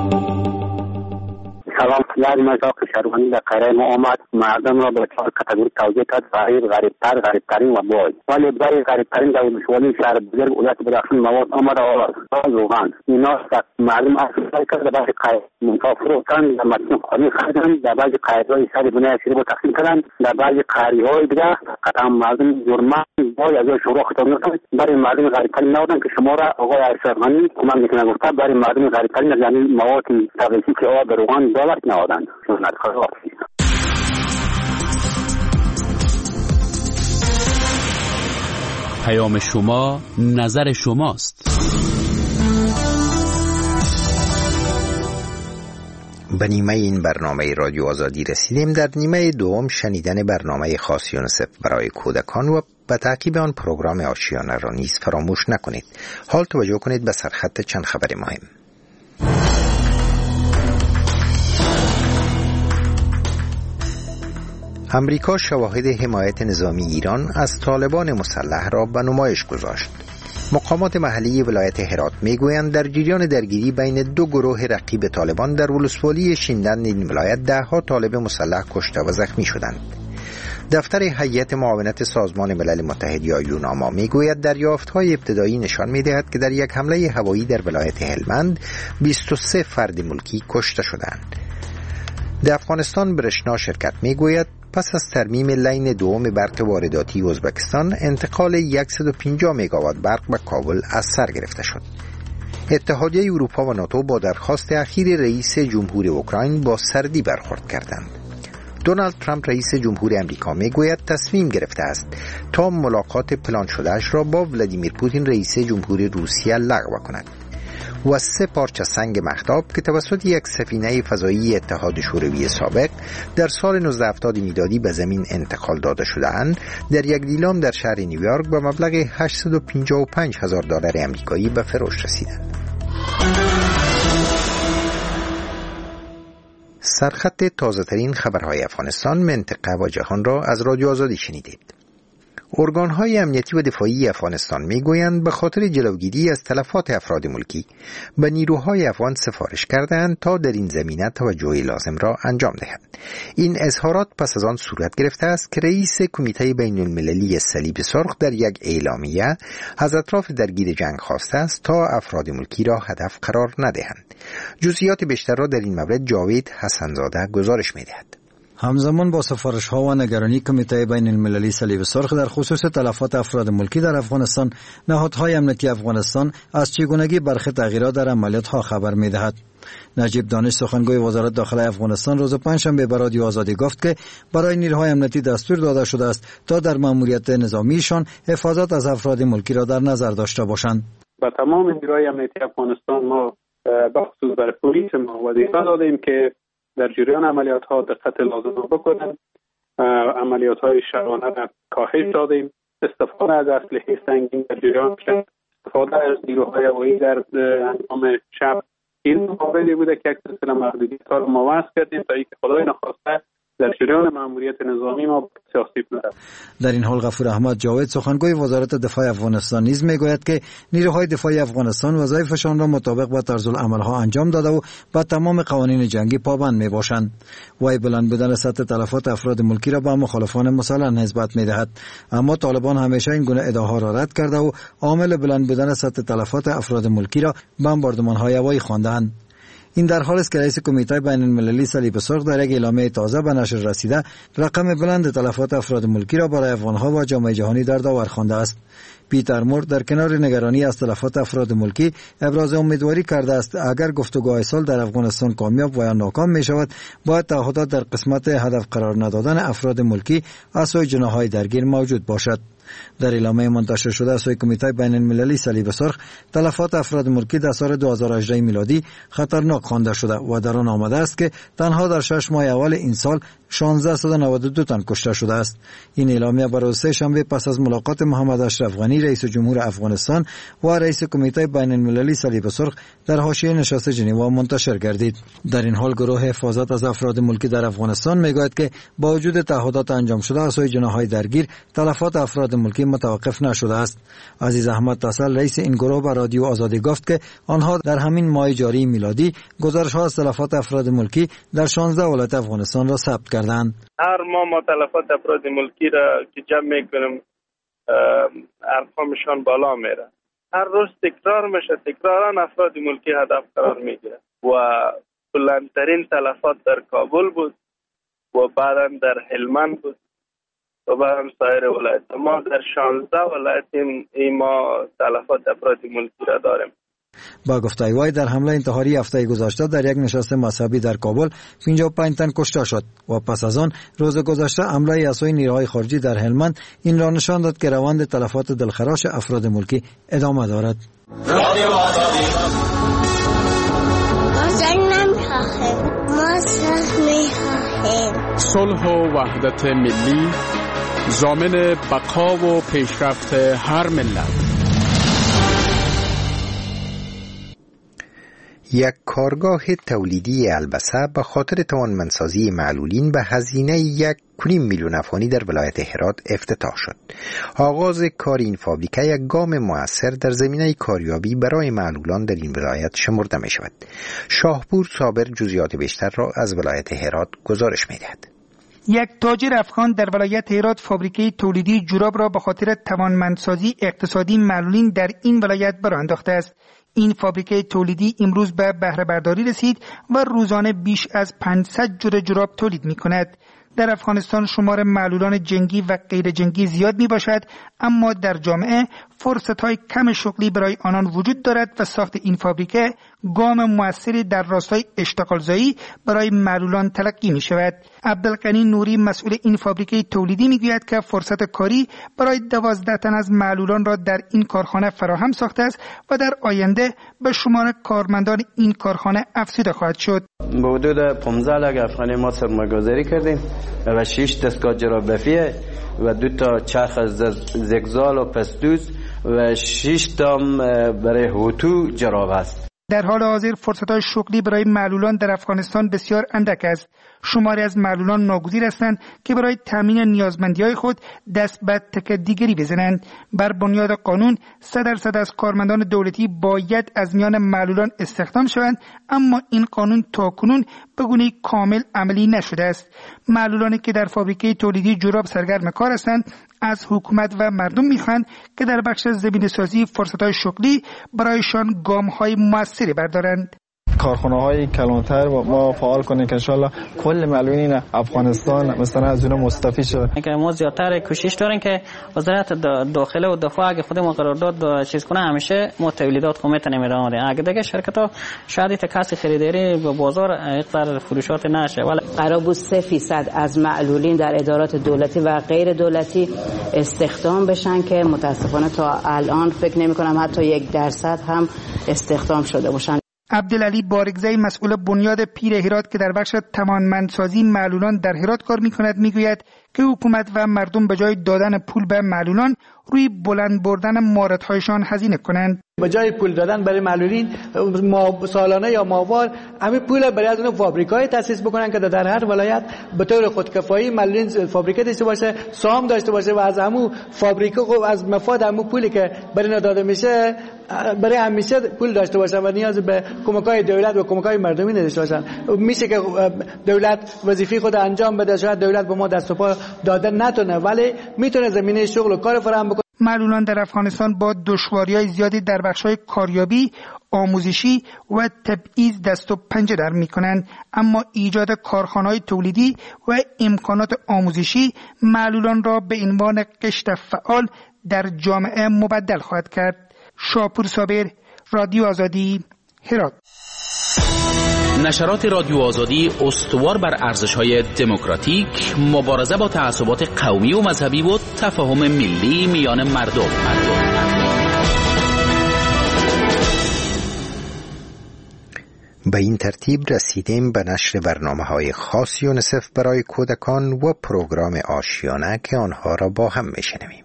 [SPEAKER 3] سلام، یاری مزاق شهروانی در قرار ما آمد، مردم را به چهار کاتگوری توزیع کرد: فقیر، غریبتر، غریبترین و باج. ولی برای غریبترین در ولسوالی شهر بزرگ ولایت بدخشان مواد آمد و روغن اینا مردم افزایش کرد. در بعضی قایق منطقه فروختن، در مدین خانه خریدن، در بعضی قایق‌های سر بنای شریف رو تقسیم کردن، در بعضی قهری‌های دیگه قطعا مردم جرمان باج از شروع خطاب می‌کنند. برای مردم غریبترین نبودن که شما را آقای اشرفانی کمک می‌کنه گفته برای مردم غریبترین یعنی مواد تغذیه‌ای که آب روغن دلار نهادند.
[SPEAKER 20] پیام شما نظر شماست.
[SPEAKER 1] به نیمه این برنامه رادیو آزادی رسیدیم. در نیمه دوم شنیدن برنامه خاص یونیسف برای کودکان و به تعقیب آن پروگرام آشیانه را نیز فراموش نکنید. حال توجه کنید به سرخط چند خبر مهم. امریکا شواهد حمایت نظامی ایران از طالبان مسلح را به نمایش گذاشت. مقامات محلی ولایت هرات میگویند در جریان درگیری بین دو گروه رقیب طالبان در ولسوالی شیندن این ولایت دهها طالب مسلح کشته و زخمی شدند. دفتر هیئت معاونت سازمان ملل متحد یا یوناما میگوید دریافت‌های ابتدایی نشان می‌دهد که در یک حمله هوایی در ولایت هلمند بیست و سه فرد ملکی کشته شدند. در افغانستان برشنا شرکت میگوید پس از ترمیم لین دوم برق وارداتی ازبکستان انتقال صد و پنجاه مگاوات برق به کابل از سر گرفته شد. اتحادیه اروپا و ناتو با درخواست اخیر رئیس جمهور اوکراین با سردی برخورد کردند. دونالد ترامپ رئیس جمهور امریکا میگوید تصمیم گرفته است تا ملاقات پلان شده‌اش را با ولادیمیر پوتین رئیس جمهور روسیه لغو کند. و سه پارچه سنگ مهتاب که توسط یک سفینه فضایی اتحاد شوروی سابق در سال نوزده هفتاد میلادی به زمین انتقال داده شده‌اند در یک لیلام در شهر نیویورک به مبلغ هشتصد و پنجاه و پنج هزار دلار آمریکایی به فروش رسیدند. سرخط تازه‌ترین خبرهای افغانستان، منطقه و جهان را از رادیو آزادی شنیدید. ارگان‌های امنیتی و دفاعی افغانستان می‌گویند به خاطر جلوگیری از تلفات افراد ملکی به نیروهای افغان سفارش کردند تا در این زمینه توجه لازم را انجام دهند. این اظهارات پس از آن صورت گرفته است که رئیس کمیته بین‌المللی صلیب سرخ در یک اعلامیه از اطراف درگیر جنگ خواسته است تا افراد ملکی را هدف قرار ندهند. جزئیات بیشتر را در این مورد جاوید حسنزاده گزارش می‌دهد.
[SPEAKER 6] همزمان با سفارش ها و نگرانی کمیته بین المللی صلیب سرخ در خصوص تلفات افراد ملکی در افغانستان، نهادهای امنیتی افغانستان از چگونگی برخی تغییرات در عملیات ها خبر می دهد. نجیب دانش سخنگوی وزارت داخله افغانستان روز پنجشنبه به رادیو آزادی گفت که برای نیروهای امنیتی دستور داده شده است تا در ماموریت نظامیشان حفاظت از افراد ملکی را در نظر داشته باشند.
[SPEAKER 5] با تمام نیروهای امنیتی افغانستان ما بخصوص بر پلیس ما وظیفه دادیم که در جریان عملیات ها دقت لازم را بکنند. عملیات های شبانه را کاهش دادیم. استفاده از اسلحه سنگین در جریان شد. استفاده از نیروهای هوایی در انجام شب این مقابلی بوده که یک سلسله محدودیت ها را ما وضع کردیم تا اینکه خدای نخواسته در جریان ماموریت نظامی ما سیاسی نرود.
[SPEAKER 6] در این حال غفور احمد جاوید سخنگوی وزارت دفاع افغانستان نیز میگوید که نیروهای دفاعی افغانستان وظایفشان را مطابق با طرز العملها انجام داده و با تمام قوانین جنگی پابند میباشند. وی بلند بودن سطح تلفات افراد ملکی را به مخالفان مسلح نسبت میدهد، اما طالبان همیشه این گونه ادعاها را رد کرده و عامل بلند بودن سطح تلفات افراد ملکی را بمباردمان‌های هوایی خواندند. این در حالی است که رئیس کمیته بین المللی صلیب سرخ در یک اعلامیه تازه به نشر رسیده رقم بلند تلفات افراد ملکی را برای افغانها و جامعه جهانی در داور خوانده است. پیتر مور در کنار نگرانی از تلفات افراد ملکی ابراز امیدواری کرده است اگر گفتگوهای صلح در افغانستان کامیاب و یا ناکام می شود، باید تعهدات در قسمت هدف قرار ندادن افراد ملکی از سوی جناح‌های درگیر موجود باشد. در اعلامیه منتشر شده از سوی کمیته بین المللی صلیب سرخ، تلفات افراد ملکی در سال دو هزار و هجده میلادی خطرناک خوانده شده و در آن آمده است که تنها در شش ماه اول این سال شانزده و نود و دو تن کشته شده است. این اعلامیه بر روز سه شنبه پس از ملاقات محمد اشرف غنی رئیس جمهور افغانستان و رئیس کمیته بین المللی صلیب سرخ در حاشیه نشست ژنو منتشر گردید. در این حال گروه حفاظت از افراد ملکی در افغانستان میگوید که با وجود تعهدات انجام شده از سوی جناح‌های درگیر، تلفات افراد ملکی متوقف نشده است. عزیز احمد تسل رئیس این گروه به رادیو آزادی گفت که آنها در همین ماه جاری میلادی گزارش‌ها از تلفات افراد ملکی در شانزده ولایت افغانستان را ثبت کردند.
[SPEAKER 4] هر ماه ما تلفات افراد ملکی را که جمع میکنیم ارقامشان بالا میره. هر روز تکرار میشه، تکرارا افراد ملکی هدف قرار میگیره و بلندترین تلفات در کابل بود و بعدا در هلمند بود و بعدا سایر ولایت. ما در شانزده ولایت این ما تلفات افراد ملکی را داریم.
[SPEAKER 6] با گفته وی در حمله انتحاری هفته گذشته در یک نشست مذهبی در کابل پنجاه و پنج تن کشته شد و پس از آن روز گذشته حمله از سوی نیروهای خارجی در هلمند این را نشان داد که روند تلفات دلخراش افراد ملکی ادامه دارد.
[SPEAKER 17] صلح و وحدت ملی ضامن بقا و پیشرفت هر ملت.
[SPEAKER 1] یک کارگاه تولیدی البسه به خاطر توانمندسازی معلولین به هزینه یک کنیم میلیون افغانی در ولایت هرات افتتاح شد. آغاز کار این فابریکه یک گام مؤثر در زمینه کاریابی برای معلولان در این ولایت شمرده می شود. شاهپور صابر جزئیات بیشتر را از ولایت هرات گزارش می دهد.
[SPEAKER 7] یک تاجر افغان در ولایت هرات فابریکه تولیدی جوراب را به خاطر توانمندسازی اقتصادی معلولین در این ولایت برآ انداخته است. این فابریکه تولیدی امروز به بهره برداری رسید و روزانه بیش از پانصد جور جوراب تولید می کند. در افغانستان شمار معلولان جنگی و غیر جنگی زیاد می باشد، اما در جامعه فرصت‌های کم شغلی برای آنان وجود دارد و ساخت این فابریکه گام موثری در راستای اشتغالزایی برای معلولان تلقی می شود. عبدالغنی نوری مسئول این فابریکه تولیدی می گوید که فرصت کاری برای دوازده تن از معلولان را در این کارخانه فراهم ساخته است و در آینده به شمار کارمندان این کارخانه افزوده خواهد شد.
[SPEAKER 9] به حدود پانزده لاک افغانی ما سرمایه‌گذاری کردیم و شش دستگاه جرابفیه و دو تا چرخ زگزال و پسدوز و شش تا برای هوتو جراب است.
[SPEAKER 7] در حال حاضر فرصت‌های شغلی برای معلولان در افغانستان بسیار اندک است. شماری از معلولان ناگزیر هستند که برای تامین نیازمندی‌های خود دست به تک دیگری بزنند. بر بنیاد قانون صد درصد از کارمندان دولتی باید از میان معلولان استخدام شوند، اما این قانون تاکنون به گونه کامل عملی نشده است. معلولانی که در فابریکه تولیدی جوراب سرگرم کار هستند از حکومت و مردم میخواهند که در بخش زمینه‌سازی فرصت‌های شغلی برایشان گام‌های موثری بردارند.
[SPEAKER 10] کارخانه های کلانتر و ما فعال کنیم که انشالله کل معلولین افغانستان مثلا از اون مستفید شد.
[SPEAKER 24] که ما زیادتر کوشش داریم که وزارت داخله و دفاع اگه خود ما قرارداد چیز کنه همیشه ما تولیدات خو میتونیم ادامه بدیم. اگه دیگه شرکت ها شاید تا کسی خریداری به بازار اقدار فروشات نشه، ولی
[SPEAKER 25] قرار بود سه فیصد از معلولین در ادارات دولتی و غیر دولتی استخدام بشن که متاسفانه تا الان فکر نمی کنم حتی یک درصد هم استخدام شده باشن.
[SPEAKER 7] عبدالعلی بارگزی مسئول بنیاد پیر هرات که در بخش توانمندسازی معلولان در هرات کار می‌کند میگوید که حکومت و مردم به جای دادن پول به معلولان روی بلند بردن مهارت‌هایشان هزینه کنند.
[SPEAKER 26] به جای پول دادن برای معلولین ما سالانه یا ماهوار همین پول برای از اون فابریکای تاسیس بکنن که در هر ولایت به طور خودکفایی معلولین فابریکه داشته باشه، سهام داشته باشه و از همون فابریکه از مفاد همون پولی که برای اینا داده میشه برای همیشه پول داشته باشن و نیاز به کمک‌های دولت و کمک‌های مردمی نداشته باشن. میشه که دولت وظیفه خود انجام بده، شاید دولت به ما دست و پا داده نتونه ولی میتونه زمینه شغل و کار فراهم بکنه.
[SPEAKER 7] معلولان در افغانستان با دشواری‌های زیادی در بخش‌های کاریابی، آموزشی و تبعیض دست و پنجه در می‌کنند، اما ایجاد کارخانه‌های تولیدی و امکانات آموزشی معلولان را به عنوان قشر فعال در جامعه مبدل خواهد کرد. شاپور صابر، رادیو آزادی، هرات.
[SPEAKER 20] نشرات رادیو آزادی استوار بر ارزش‌های دموکراتیک، مبارزه با تعصبات قومی و مذهبی و تفاهم ملی میان مردم.
[SPEAKER 1] به این ترتیب رسیدیم به نشر برنامه‌های خاص یونیسف برای کودکان و پروگرام آشیانه که آنها را با هم میشنویم.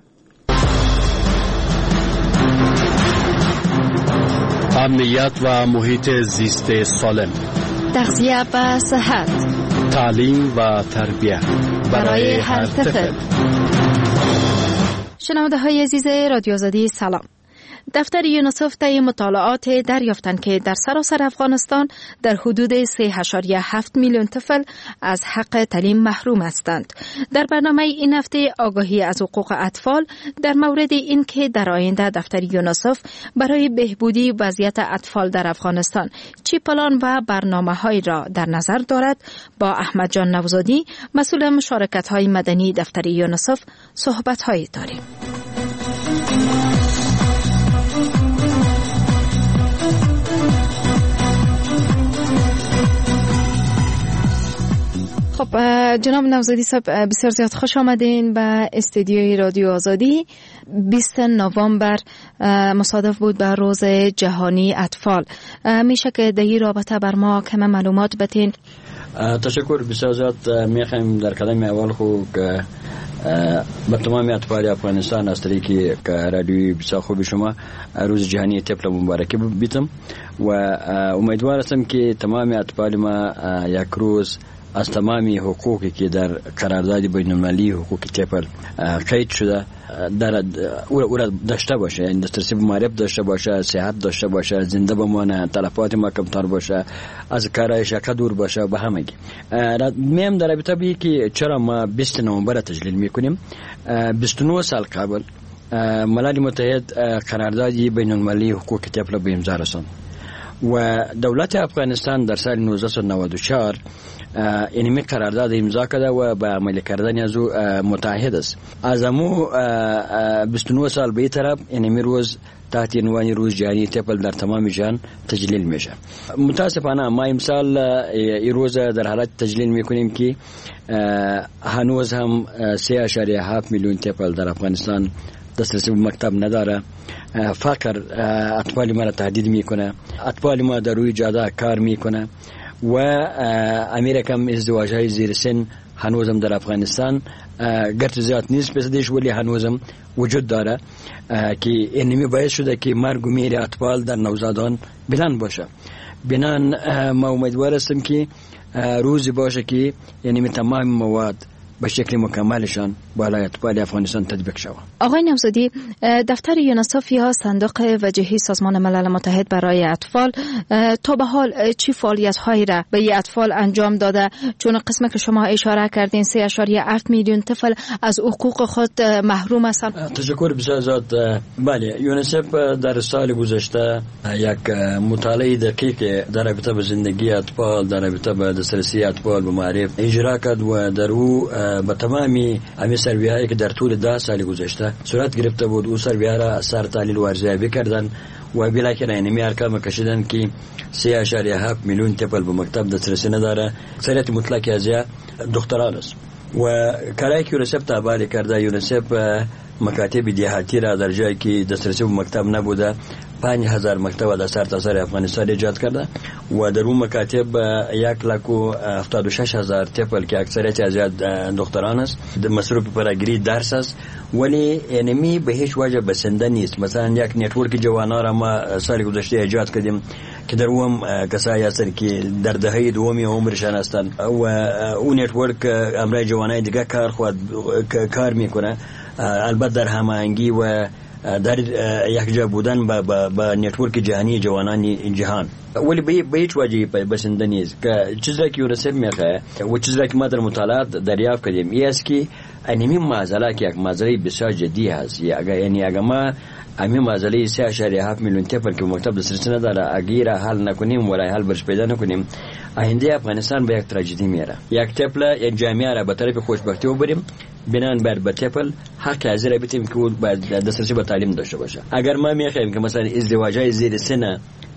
[SPEAKER 17] امنیت و محیط زیست سالم،
[SPEAKER 22] تغذیه و صحت،
[SPEAKER 17] تعلیم و تربیت
[SPEAKER 22] برای هر طفل. شنونده های عزیز رادیو آزادی سلام. دفتر یونیسف طی مطالعات دریافتند که در سراسر افغانستان در حدود سه ممیز هفت میلیون طفل از حق تعلیم محروم هستند. در برنامه این هفته آگاهی از حقوق اطفال در مورد این که در آینده دفتر یونیسف برای بهبودی وضعیت اطفال در افغانستان چی پلان و برنامه‌هایی را در نظر دارد با احمد جان نوزادی مسئول مشارکت‌های مدنی دفتر یونیسف صحبت‌هایی داریم. خب جناب نوزادی صاحب بسیار زیاد خوش آمدین به استودیوی رادیو آزادی. بیست نوامبر مصادف بود به روز جهانی اطفال. میشه که در این رابطه بر ما کم معلومات بتین؟
[SPEAKER 12] تشکر بسیار زیاد. میخوایم در کلام اول خو که به تمام اطفال افغانستان از طریق رادیوی بسیار خوب شما روز جهانی طفل مبارکی بیتم و امیدوار هستم که تمام اطفال ما یک روز از تمامی حقوقی که در قرارداد بین المللی حقوق طفل قید شده در او را داشته باشه، یعنی دسترسی به معرف داشته باشه، صحت داشته باشه، زنده بمانه، تلفات ما کمتر باشه، از کارهای شقه دور باشه، به همگی. میم در رابطه به که چرا ما بیست نوامبر تجلیل میکنیم، بیست و نه سال قبل ملل متحد قرارداد بین المللی حقوق طفل به امضا رساند و دولت افغانستان در سال نوزده نود و چهار اینمی قرارداد امضا کرده و به عمل کردن از او متعهد است. از امو بیست و نه سال به طرف اینمی روز تحت عنوان روز جهانی طفل در تمام جهان تجلیل میشه. متاسفانه ما امسال این روز در حالت تجلیل میکنیم که هنوز هم سه اشاریه هفت میلیون طفل در افغانستان دسترسی به مکتب نداره. فقر اطفال ما را تهدید میکنه، اطفال ما در روی جاده کار میکنه و امریکم ازدواجهای زیر سن هنوزم در افغانستان گرچه زیاد نیست پسدیش ولی هنوزم وجود داره که اینمی باعث شده که مرگ و میر اطفال در نوزادان بلند باشه. بنان ما امیدوار هستم که روزی باشه که اینمی تمام مواد به شکل مکملشان بالای اطفال افغانستان تطبیق شود.
[SPEAKER 22] آقای نوزادی، دفتر یونیسف یا صندوق وجهی سازمان ملل متحد برای اطفال تا به حال چی فعالیت هایی را به اطفال انجام داده؟ چون قسمت که شما اشاره کردین سه ممیز هفت میلیون طفل از حقوق خود محروم هستند.
[SPEAKER 12] تشکر بسیار زیاد. بله، یونیسف در سال گذشته یک مطالعه دقیق در رابطه با زندگی اطفال، در رابطه با دسترسی اطفال به معرف اجرا کرد و در او به تمامی همه سروی‌هایی که در طول ده سال گذشته صورت گرفته بود او سروی‌ها را سر تحلیل و ارزیابی کردن و بالاخره اینمی ارقام کشیدن که سه اشاریه هفت میلیون طفل به مکتب دسترسی نداره. اکثریت مطلق از دختران است و کاری که یونیسف تابع کرده، یونیسف مکاتب دیهاتی را در جایی که دسترسی به مکتب نبوده پنج هزار مکتب در سرتاسر افغانستان ایجاد کرده و در اون مکاتب یک لک و هفتاد و شش هزار طفل که اکثریت از دختران است مصروف فراگیری درس است ولی اینمی به هیچ وجه بسنده نیست. مثلا یک نتورک جوانان را ما سال گذشته ایجاد کردیم که در اون کسایی هستند که در دهه دومی عمرشان هستند و اون نتورک امرای جوانای دیگه کار خود کار میکنه، البته در هماهنگی و در یک جا بودن با, با, با نتورک جهانی جوانان جهان ولی به هیچ وجه بسنده نیست. که چیزی که یونیسف میخواه و چیزی که ما در مطالعات دریافت کردیم این است که اینمی معضله که یک معضله بسیار جدی هست. یعنی اگر ما همین معضله سه اشاریه هفت میلیون طفل که مکتب دسترسی نداره اگر حل نکنیم و راه حل برش پیدا نکنیم آینده افغانستان به یک تراژدی میره. یک طفل یک جامعه را به طرف خوشبختی ببریم بنان بر به طفل حق از را بتیم که دسترسی به تعلیم داشته باشه. اگر ما میخوایم که مثلا ازدواجای زیر سن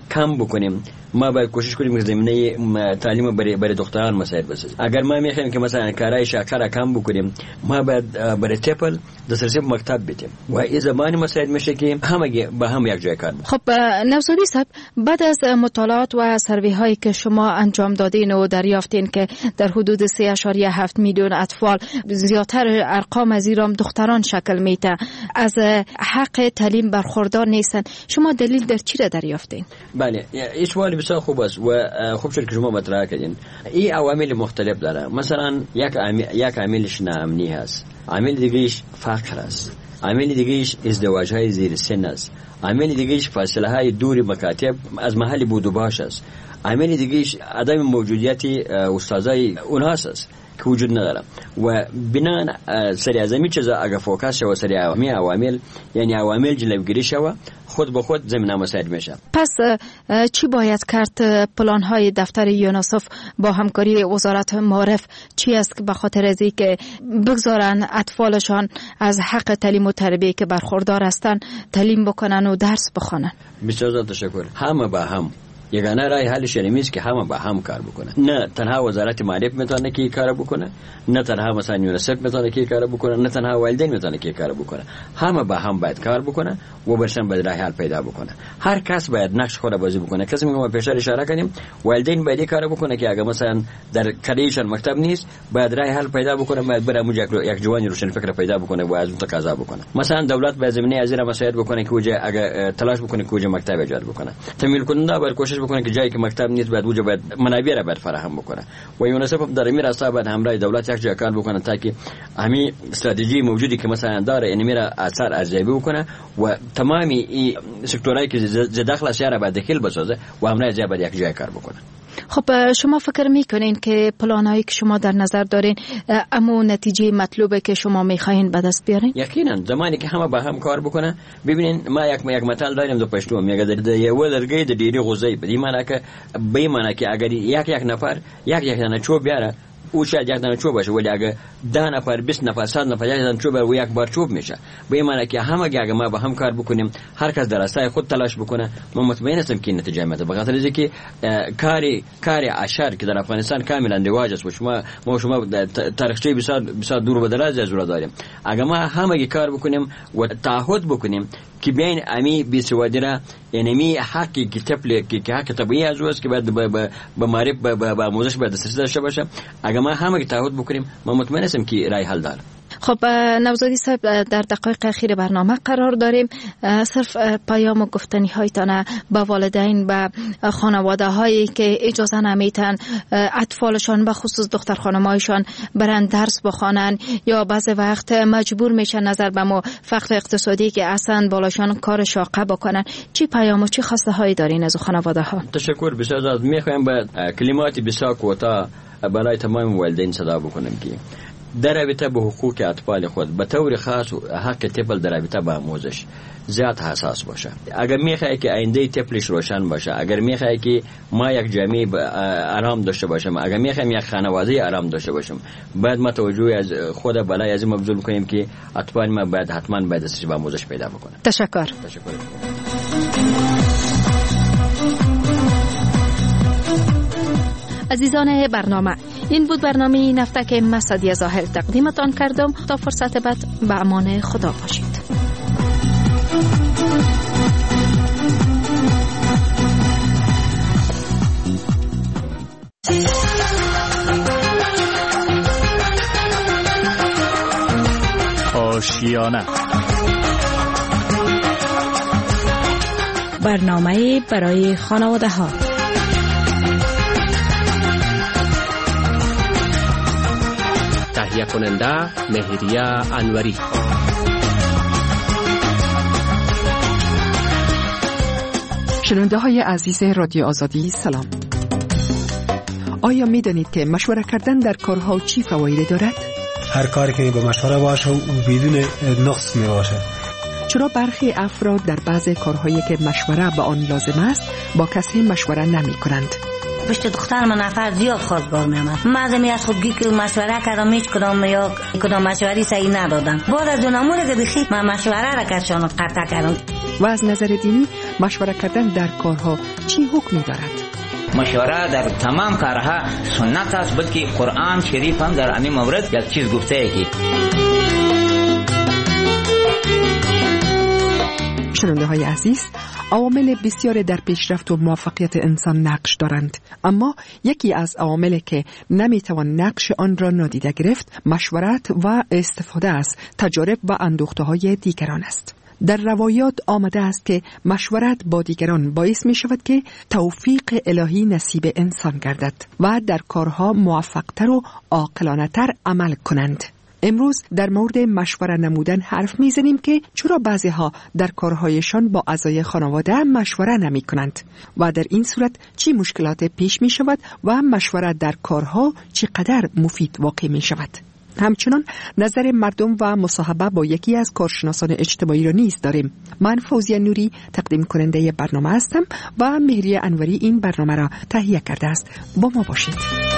[SPEAKER 12] کم بکنیم. ما باید کوشش کنیم که زمینه تعلیم برای برای دختران مساعد بسازیم. اگر ما میخوایم که مثلا کارهای شاکر کم بکنیم، ما باید برای تپل دسترسی به مکتب بدیم و این زمانی مساعد میشه که همه با هم یک جای کار بکنیم.
[SPEAKER 22] خب نوزادی صاحب، بعد از مطالعات و سروی هایی که شما انجام دادین و دریافتین که در حدود سه و هفت میلیون اطفال، زیادتر ارقام از ایران دختران شکل میده، از حق تعلیم برخوردار نیستن، شما دلیل در چی را دریافتین؟
[SPEAKER 12] بله، این سوال بسیار خوب است و خوب شد که شما مطرح کردین. این عوامل مختلف داره. مثلا یک عامل یک عاملش ناامنی هست، عامل دیگه‌اش فقر است، عامل دیگه‌اش ازدواج های زیر سن است، عامل دیگه‌اش فاصله های دور مکاتب از محل بود و باش است، عامل دیگه‌اش عدم موجودیت استادای اونها است که وجود نداره. و بنا سری ازمی چیزا اگه فوکس شو سری عوامی عوامل یعنی عوامل جلوگیری شو، خود به خود زمینه مساعد میشه.
[SPEAKER 22] پس چی باید کرد؟ پلان های دفتر یونیسف با همکاری وزارت معارف چی است که به خاطر از اینکه بگذارن اطفالشان از حق تعلیم و تربیت که برخوردار هستند تعلیم بکنن و درس بخونن؟
[SPEAKER 12] بسیار تشکر. همه با هم یگانه رای حلش اینه که همه با هم کار بکنه. نه تنها وزارت معارف میتونه که کار بکنه، نه تنها مثلا یونیسف میتونه که کار بکنه، نه تنها والدین میتونه که کار بکنه. همه با هم باید کار بکنه و برسن به راه حل پیدا بکنه. هر کس باید نقش خود بازی بکنه. کسی میگه ما پیش اشاره کنیم والدین باید کار بکنه که اگه مثلا در کلیشان مکتب نیست باید راه حل پیدا بکنه، باید بره موجه یک جوانی روشن فکر پیدا بکنه و از اون تقاضا بکنه. مثلا دولت باید زمینه از این مساعد بکنه که وجه اگه تلاش بکنه که وجه مکتب ایجاد بکنه. تمویل کننده باید کوشش بکنه که جایی که مکتب نیست باید وجه باید منابع را باید فراهم بکنه و یونیسف در این راستا باید همراه دولت یک جای کار بکنه تا که همین استراتژی موجودی که مثلا داره این میره اثر ارزیابی بکنه و تمامی این سکتورایی که ز داخل شهر باید دخیل بسازه و همراه جای باید یک جای کار بکنه.
[SPEAKER 22] خب شما فکر میکنین که پلانایی که شما در نظر دارین اما نتیجه مطلوبه که شما میخواین به دست بیارین؟
[SPEAKER 12] یقینا زمانی که همه با هم کار بکنه. ببینین ما یک یک مثال داریم دو پښتو میگه د یو لرګي د ډیری غوزي په دې معنی که به معنی که اگر یک یک نفر یک یک نه چوب بیاره او شاید یک دانه چوب باشه، ولی اگه ده نفر بیست نفر صد نفر یک دانه چوب و یک بار چوب میشه. به این معنی که همه اگه ما با هم کار بکنیم، هر کس در راستای خود تلاش بکنه، ما مطمئن هستم که نتیجه میده. به خاطر اینکه کاری کاری عشر که در افغانستان کاملا رواج است و شما ما شما تاریخچه بسیار بسیار دور و دراز از اون داریم. اگه ما همه کار بکنیم و تعهد بکنیم که بین امی بیسوادی را یعنی می حقی که تپل که حق طبیعی از اوست که باید به معرف به آموزش باید دسترسی داشته باشه. اگر ما همه تعهد بکنیم ما مطمئن هستم که رای حل داره.
[SPEAKER 22] خب نوزادی صاحب، در دقایق اخیر برنامه قرار داریم. صرف پیام و گفتنی هایتان به والدین، به خانواده هایی که اجازه نمیتن اطفالشان به خصوص دختر خانمایشان برن درس بخوانن یا بعضی وقت مجبور میشن نظر به ما فقر اقتصادی که اصلا بالاشان کار شاقه بکنن، چی پیام و چی خواسته هایی دارین از خانواده ها؟
[SPEAKER 12] تشکر بسیار از میخوایم به کلمات بسیار کوتاه برای تمام والدین صدا بکنم که در رابطه به حقوق اطفال خود به طور خاص حق طفل در رابطه با آموزش زیاد حساس باشه. اگر میخوای که آینده طفلش روشن باشه، اگر میخوای که ما یک جامعه آرام داشته باشیم، اگر میخوایم یک خانواده آرام داشته باشیم، باید ما توجه از خود بالای از این مبذول کنیم که اطفال ما باید حتما باید دسترسی به آموزش پیدا بکنه.
[SPEAKER 22] تشکر.
[SPEAKER 12] تشکر.
[SPEAKER 22] عزیزان برنامه، این بود برنامه نفتک مسعدی ظاهر تقدیمتان کردم. تا فرصت بعد به امان خدا باشید.
[SPEAKER 8] آشیانه،
[SPEAKER 22] برنامه برای خانواده ها.
[SPEAKER 20] تهیه کننده مهریه انوری.
[SPEAKER 13] شنونده های عزیز رادیو آزادی سلام. آیا می دانید که مشوره کردن در کارها چی فوایدی دارد؟
[SPEAKER 14] هر کاری که با مشوره باشه و بدون نقص می باشه.
[SPEAKER 13] چرا برخی افراد در بعض کارهایی که مشوره به آن لازم است با کسی مشوره نمی کنند؟
[SPEAKER 2] پشت دختر من نفر زیاد خواستگار میامد. من از خودگی که مشوره کردم هیچ کدام یا کدام مشوری صحیح ندادن. بعد از اون امور که بخیر من مشوره را کشان قطع کردم.
[SPEAKER 13] و از نظر دینی مشوره کردن در کارها چی حکمی دارد؟
[SPEAKER 15] مشوره در تمام کارها سنت است، بلکه قرآن شریف هم در این مورد یک چیز گفته ای که
[SPEAKER 13] شنونده های عزیز، عوامل بسیار در پیشرفت و موفقیت انسان نقش دارند، اما یکی از عواملی که نمیتوان نقش آن را نادیده گرفت مشورت و استفاده از تجارب و اندوخته های دیگران است. در روایات آمده است که مشورت با دیگران باعث می شود که توفیق الهی نصیب انسان گردد و در کارها موفقتر و عاقلانه‌تر عمل کنند. امروز در مورد مشوره نمودن حرف میزنیم که چرا بعضی ها در کارهایشان با اعضای خانواده مشوره نمی کنند و در این صورت چی مشکلات پیش می شود و مشوره در کارها چقدر مفید واقع می شود. همچنان نظر مردم و مصاحبه با یکی از کارشناسان اجتماعی را نیز داریم. من فوزیه نوری تقدیم کننده برنامه هستم و مهری انوری این برنامه را تهیه کرده است. با ما باشید.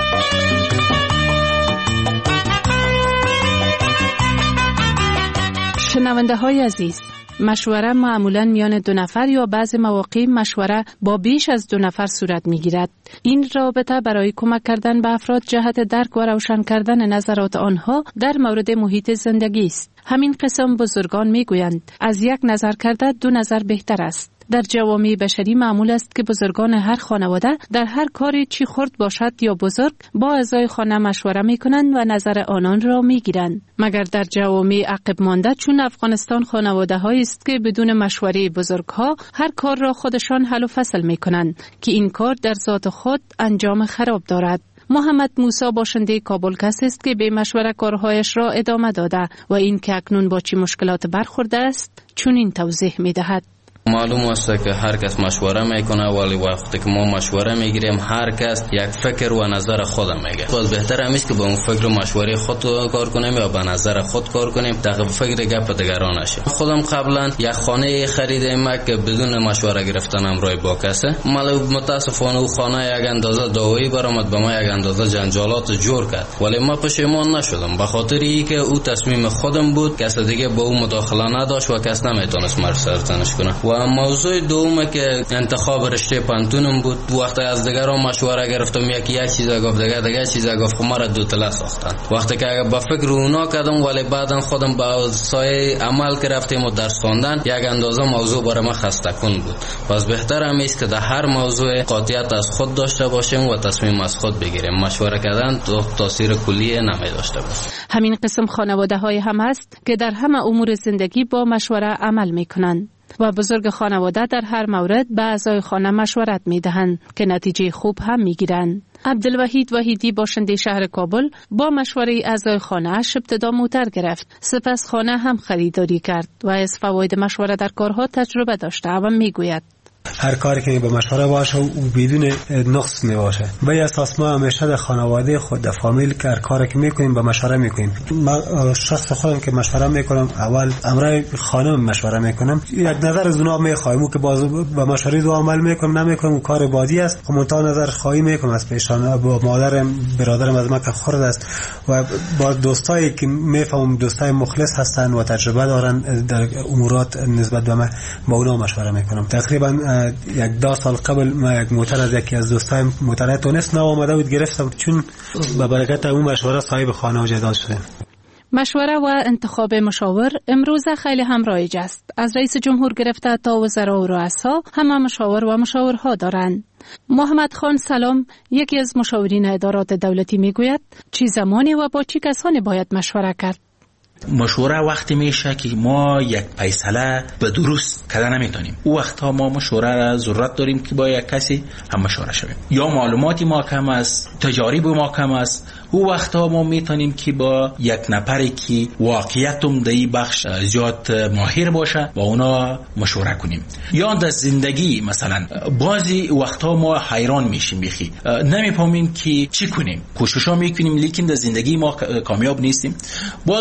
[SPEAKER 16] شنونده های عزیز، مشوره معمولاً میان دو نفر یا بعض مواقع مشوره با بیش از دو نفر صورت میگیرد. این رابطه برای کمک کردن به افراد جهت درک و روشن کردن نظرات آنها در مورد محیط زندگی است. همین قسم بزرگان میگویند از یک نظر کرده دو نظر بهتر است. در جوامع بشری معمول است که بزرگان هر خانواده در هر کاری چی خرد باشد یا بزرگ با اعضای خانه مشوره می کنند و نظر آنان را می گیرند. مگر در جوامع عقب مانده چون افغانستان خانواده هایی است که بدون مشوره بزرگ ها هر کار را خودشان حل و فصل می کنند که این کار در ذات خود انجام خراب دارد. محمد موسی باشنده کابل کسی است که به مشوره کارهایش را ادامه داده و این که اکنون با چه مشکلات برخورده است چون این توضیح می دهد.
[SPEAKER 18] معلوم است که هر کس مشوره میکنه، ولی وقتی که ما مشوره میگیریم هر کس یک فکر و نظر خودم میگه. باز بهتر است که با اون فکر و مشوره خود کار کنیم یا با نظر خود کار کنیم تا فکر گپ دیگران نشه. خودم قبلا یک خانه خریدم که بدون مشوره گرفتنم روی با کسه، ولی متاسفانه اون خانه یک اندازه دعوایی برآمد، به ما یک اندازه جنجالات جور کرد، ولی ما پشیمان نشدم به خاطر اینکه او تصمیم خودم بود، کس دیگه با او مداخله نداشت و کس نمیتونست مرا سرزنش کنه. و موضوع دوم که انتخاب رشته پانتونم بود، وقتی از دیگران مشوره گرفتم یکی یک چیز گفت دیگه دیگه چیز گفت، خب مرا دو تله ساختن. وقتی که با فکر اونا کردم ولی بعداً خودم با سایه عمل که رفتیم و درس خواندن یک اندازه موضوع برای من خسته کن بود. پس بهتر است که در هر موضوع قاطعیت از خود داشته باشیم و تصمیم از خود بگیریم. مشوره کردن تو تاثیر کلی نمی داشته باشه.
[SPEAKER 16] همین قسم خانواده های هم است که در همه امور زندگی با مشوره عمل میکنند و بزرگ خانواده در هر مورد به اعضای خانه مشورت می دهند که نتیجه خوب هم می گیرند. عبدالوحید وحیدی باشنده شهر کابل با مشوره اعضای خانه اش ابتدا موتر گرفت، سپس خانه هم خریداری کرد و از فواید مشوره در کارها تجربه داشته و می گوید
[SPEAKER 14] هر کاری که با مشوره باشه و بدون نقص نباشه. به اساس ما همیشه در خانواده خود در فامیل که هر کاری که میکنیم با مشوره میکنیم. ما شخص خودم که مشوره میکنم اول امرای خانم مشوره میکنم، یک نظر از اونها میخوایم که باز با مشوره دو عمل میکنم نمیکنم کار بادی است، خب منتها نظر خواهی میکنم از پیشان با مادرم برادرم از ما که خرد است و با دوستایی که میفهمم دوستای مخلص هستن و تجربه دارن در امورات نسبت به ما با اونها مشوره میکنم. تقریبا یک دو سال قبل ما یک موتر از یکی از دوستایم موتر تونست نو آمده بود گرفتم، چون به برکت اون مشوره صاحب خانه و جدال شدیم.
[SPEAKER 16] مشوره و انتخاب مشاور امروز خیلی هم رایج است. از رئیس جمهور گرفته تا وزرا و رؤسا همه مشاور و مشاورها دارند. محمد خان سلام یکی از مشاورین ادارات دولتی میگوید چه زمانی و با چه کسانی باید مشوره کرد.
[SPEAKER 20] مشوره وقتی میشه که ما یک فیصله به درست کردن نمیتونیم، او وقتا ما مشوره را ضرورت داریم که با یک کسی هم مشوره شویم. یا معلوماتی ما کم است، تجارب ما کم است، او وقتا ما میتونیم که با یک نفری که واقعیتم در این بخش زیاد ماهر باشه با اونا مشوره کنیم. یا در زندگی مثلا بعضی وقتا ما حیران میشیم، بخی نمیفهمیم که چی کنیم، کوششا میکنیم لیکن در زندگی ما کامیاب نیستیم. باز اونجا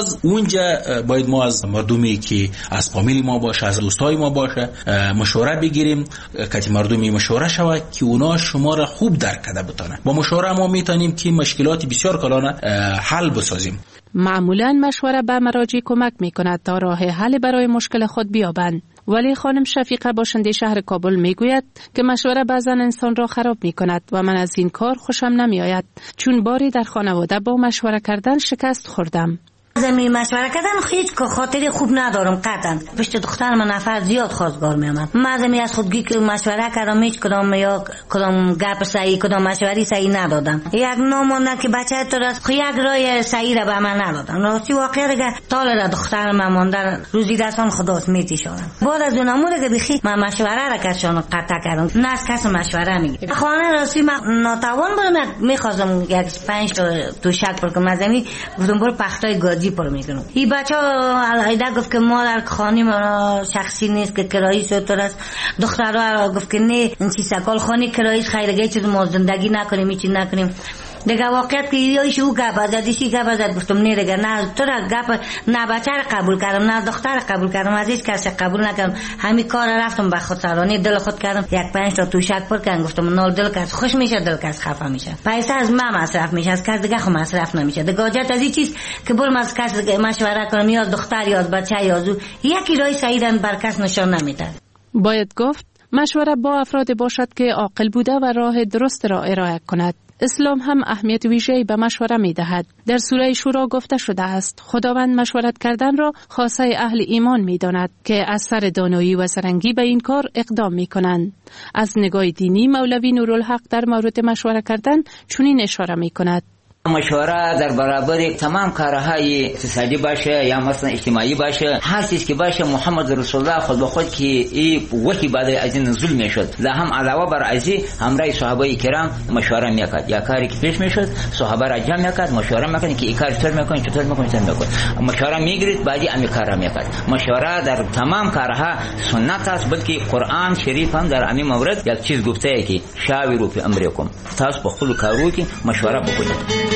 [SPEAKER 20] اینجا باید ما از مردمی که از فامیل ما باشه، از دوستای ما باشه مشوره بگیریم که مردمی مشوره شود که اونا شما را خوب درک کرده بتونه. با مشوره ما میتونیم که مشکلات بسیار کلان حل بسازیم.
[SPEAKER 16] معمولا مشوره به مراجع کمک میکند تا راه حل برای مشکل خود بیابند. ولی خانم شفیقه باشنده شهر کابل میگوید که مشوره بعضا انسان را خراب میکند و من از این کار خوشم نمیآید، چون باری در خانواده با مشوره کردن شکست خوردم.
[SPEAKER 2] زمین مشوره کردن هیچ خاطری خوب ندارم قطعا. پشت دختر من نفر زیاد خواستگار میامد. من از خودگی که مشوره کردم هیچ کدام یا کدام گپ صحیح کدام مشوری صحیح ندادم. یک نامونده که بچه تو را خو یک راه صحیح را به من ندادم. راستی واقعا دیگه طال را دختر من مانده روزی دستان خداست میتیشونم. بعد از اون امور که بخی من مشوره را کردم قطع کردم. نه از کس مشوره میگیره. خانه راستی من ناتوان بودم میخواستم یک پنج تا تو شک پرکم از زمین گفتم برو پختای گاجی پر میکنم. این بچه الایده گفت که ما در خانه ما شخصی نیست که کرایی سوتر است. دخترها گفت که نه این چیز سکال خانه کرایی خیرگی چیز ما زندگی نکنیم این چیز نکنیم. دیگه واقعیت که یایش او گپ ازد دیشی گپ ازد گفتم نه دیگه نه تو را گپ نه بچه را قبول کردم نه دختر را قبول کردم از هیچ کسی قبول نکردم. همین کار رفتم به خود سرانی دل خود کردم یک پنج تا توشک پر کردم. گفتم نال دل کس خوش میشه دل کس خفه میشه. پیسه از من مصرف میشه از کس دیگه خو مصرف نمیشه. دیگه حاجت از این چیز که برم از کس مشوره کنم یا دختر یا بچه یا زو یکی راه صحیح بر کس نشان نمیده.
[SPEAKER 16] باید گفت مشوره با افراد باشد که عاقل بوده و راه درست را ارائه کند. اسلام هم اهمیت ویژه‌ای به مشوره می‌دهد. در سوره شورا گفته شده است خداوند مشورت کردن را خاصه اهل ایمان می‌داند که از سر دانایی و زرنگی به این کار اقدام می‌کنند. از نگاه دینی مولوی نورالحق در مورد مشوره کردن چنین اشاره می‌کند:
[SPEAKER 15] مشوره در برابر تمام کارهای اقتصادی باشه یا مثلا اجتماعی باشه، هر چیز که باشه محمد رسول الله خود به خود که این وقتی بعد از این نزول میشد و هم علاوه بر ازی همراه صحابه کرام مشوره میکرد. یا کاری که پیش میشد صحابه را جمع میکرد مشوره میکرد که این کار چطور میکنی چطور میکنی چطور میکنی مشوره میگیرید بعدی امی کارا میکرد. مشوره در تمام کارها سنت است، بلکه قرآن شریف هم در امی مورد یک چیز گفته ای که شاوروا فی امرکم، تاسو په خپل کارو کې مشوره وکړئ.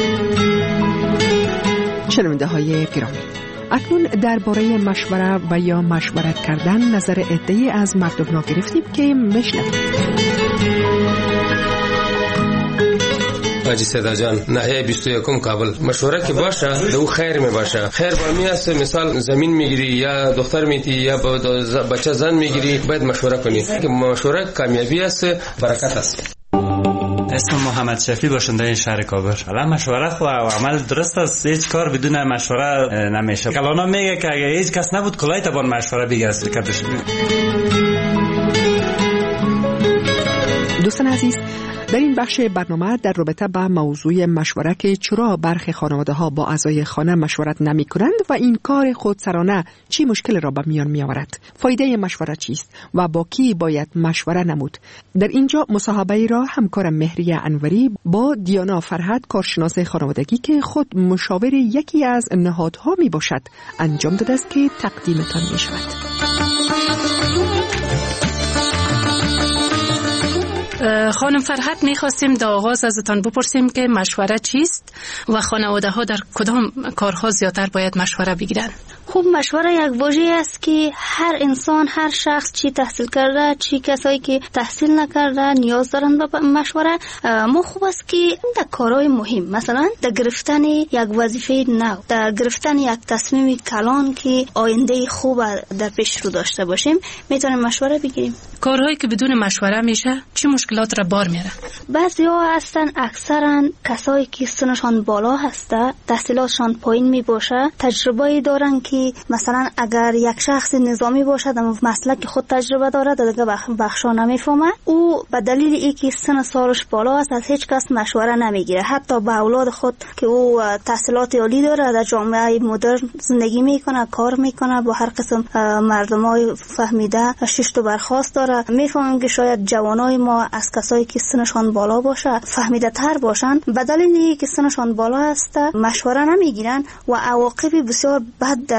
[SPEAKER 13] شنونده های گرامی، اکنون درباره مشوره و یا مشورت کردن نظر عده‌ای از مردم را گرفتیم که میشنویم.
[SPEAKER 3] حاجی صدا جان ناحیه بیست و یکم کابل. مشوره که باشه دو خیر می باشه. خیر برمی است، مثال زمین میگیری یا دختر میتی یا بچه زن میگیری باید مشوره کنی که مشوره کامیابی است، برکت است.
[SPEAKER 5] اسم محمد شفیع باشنده شهر کابل. حالا مشوره خو و عمل درست است، هیچ کار بدون مشوره نمیشه. کلانا میگه که اگه هیچ کس نبود کلای تبان مشوره بگه است کردش.
[SPEAKER 13] دوستان عزیز، در این بخش برنامه در رابطه با موضوع مشوره که چرا برخی خانواده ها با اعضای خانه مشورت نمی کنند و این کار خودسرانه چی مشکل را به میان می آورد، فایده مشوره چیست و با کی باید مشوره نمود، در اینجا مصاحبه را همکارم مهریه انوری با دیانا فرهاد کارشناس خانوادگی که خود مشاور یکی از نهادها می باشد انجام داده است که تقدیمتان می شود.
[SPEAKER 16] خانم فرهاد، میخواستیم در آغاز ازتان بپرسیم که مشوره چیست و خانواده ها در کدام کارها زیادتر باید مشوره بگیرن؟
[SPEAKER 11] خوب، مشوره یک واژه است که هر انسان، هر شخص، چی تحصیل کرده چی کسایی که تحصیل نکرده نیاز دارن به مشوره. ما خوب است که در کارهای مهم، مثلا در گرفتن یک وظیفه نو، در گرفتن یک تصمیم کلان که آینده خوب در پیش رو داشته باشیم میتونیم مشوره بگیریم.
[SPEAKER 16] کارهایی که بدون مشوره میشه چه مشکلات را بار میاره؟
[SPEAKER 11] بعضیا هستن اکثرا کسایی که سنشان بالا هسته، تحصیلاتشان پایین می باشه، تجربه دارن که مثلا اگر یک شخص نظامی باشه اما مسلک خود تجربه داره دیگه بخشا نمیفهمه، او به دلیل اینکه سن سالش بالا است از هیچ کس مشوره نمیگیره، حتی با اولاد خود که او تحصیلات عالی داره در جامعه مدرن زندگی میکنه، کار میکنه، با هر قسم مردمای فهمیده شش برخاست داره. میفهمیم که شاید جوانای ما از کسایی که سنشان بالا باشه فهمیده تر باشن، به دلیل اینکه سنشان بالا است مشوره نمیگیرن و عواقب بسیار بد در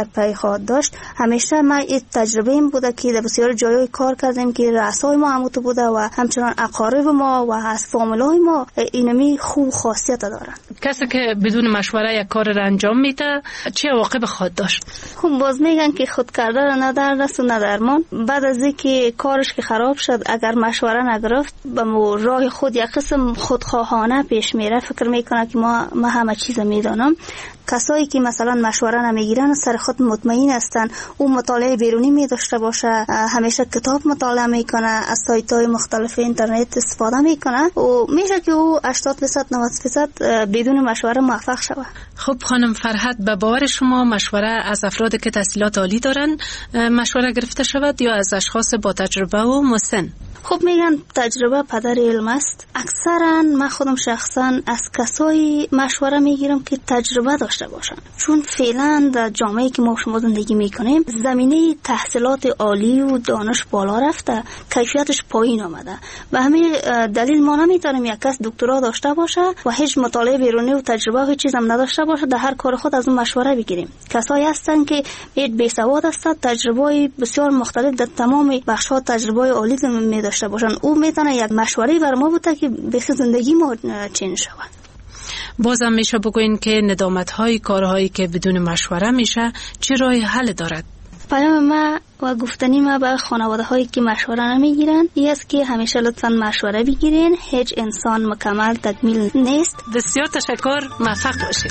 [SPEAKER 11] یک پای خواهد داشت. همیشه ما این تجربه این بوده که در بسیار جایای کار کردیم که رؤسای ما همونطور بوده و همچنان اقارب ما و از فامیلای ما اینمی خوب خاصیت دارن.
[SPEAKER 16] کسی که بدون مشوره یک کار را انجام میده چه عواقب خواهد داشت؟
[SPEAKER 11] خب باز میگن که خود کرده را نه دست و نه درمان. بعد از اینکه کارش که خراب شد اگر مشوره نگرفت به راه خود یک قسم خودخواهانه پیش میره، فکر میکنه که ما ما همه چیز میدانم. کسایی که مثلا مشوره نمیگیرن سر خود مطمئن هستن، او مطالعه بیرونی می داشته باشه، همیشه کتاب مطالعه میکنه، از سایت های مختلف اینترنت استفاده میکنه و میشه که او هشتاد درصد نود درصد بدون مشوره موفق شود.
[SPEAKER 16] خب خانم فرحت، به باور شما مشوره از افرادی که تحصیلات عالی دارن مشوره گرفته شود یا از اشخاص با تجربه و مسن؟
[SPEAKER 11] خب میگن تجربه پدر علم است. اکثرا من خودم شخصا از کسایی مشوره میگیرم که تجربه داشته باشن، چون فعلا در جامعه که ما شما زندگی میکنیم زمینه تحصیلات عالی و دانش بالا رفته، کیفیتش پایین آمده و همین دلیل ما نمیتونیم یک کس دکترا داشته باشه و هیچ مطالعه بیرونی و تجربه و چیز هم نداشته باشه در هر کار خود از اون مشوره بگیریم. کسایی هستن که بی سواد هستن، تجربه بسیار مختلف در تمام بخش‌ها تجربه عالی می داشته باشن، او میتونه یک مشوره بر ما بوده که بخی زندگی ما چین شود.
[SPEAKER 16] بازم میشه بگوین که ندامت های کارهایی که بدون مشوره میشه چه راه حل دارد؟
[SPEAKER 11] پیام ما و گفتنی ما به خانواده هایی که مشوره نمیگیرن این است که همیشه لطفاً مشوره بگیرین. هیچ انسان مکمل تکمیل نیست.
[SPEAKER 16] بسیار تشکر، موفق باشید.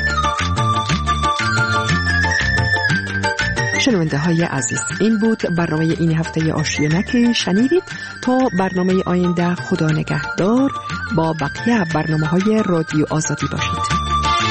[SPEAKER 13] شنونده های عزیز، این بود برنامه این هفته آشیانه که شنیدید. تا برنامه آینده خدا نگهدار، با بقیه برنامه های رادیو آزادی باشید.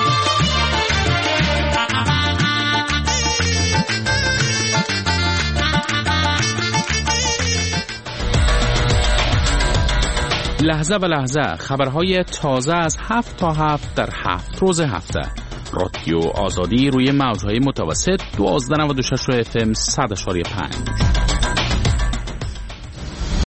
[SPEAKER 17] لحظه به لحظه خبرهای تازه از هفت تا هفت در هفت روز هفته. رادیو آزادی روی موجهای متوسط دوازده نود و شش اف ام صد و پنج.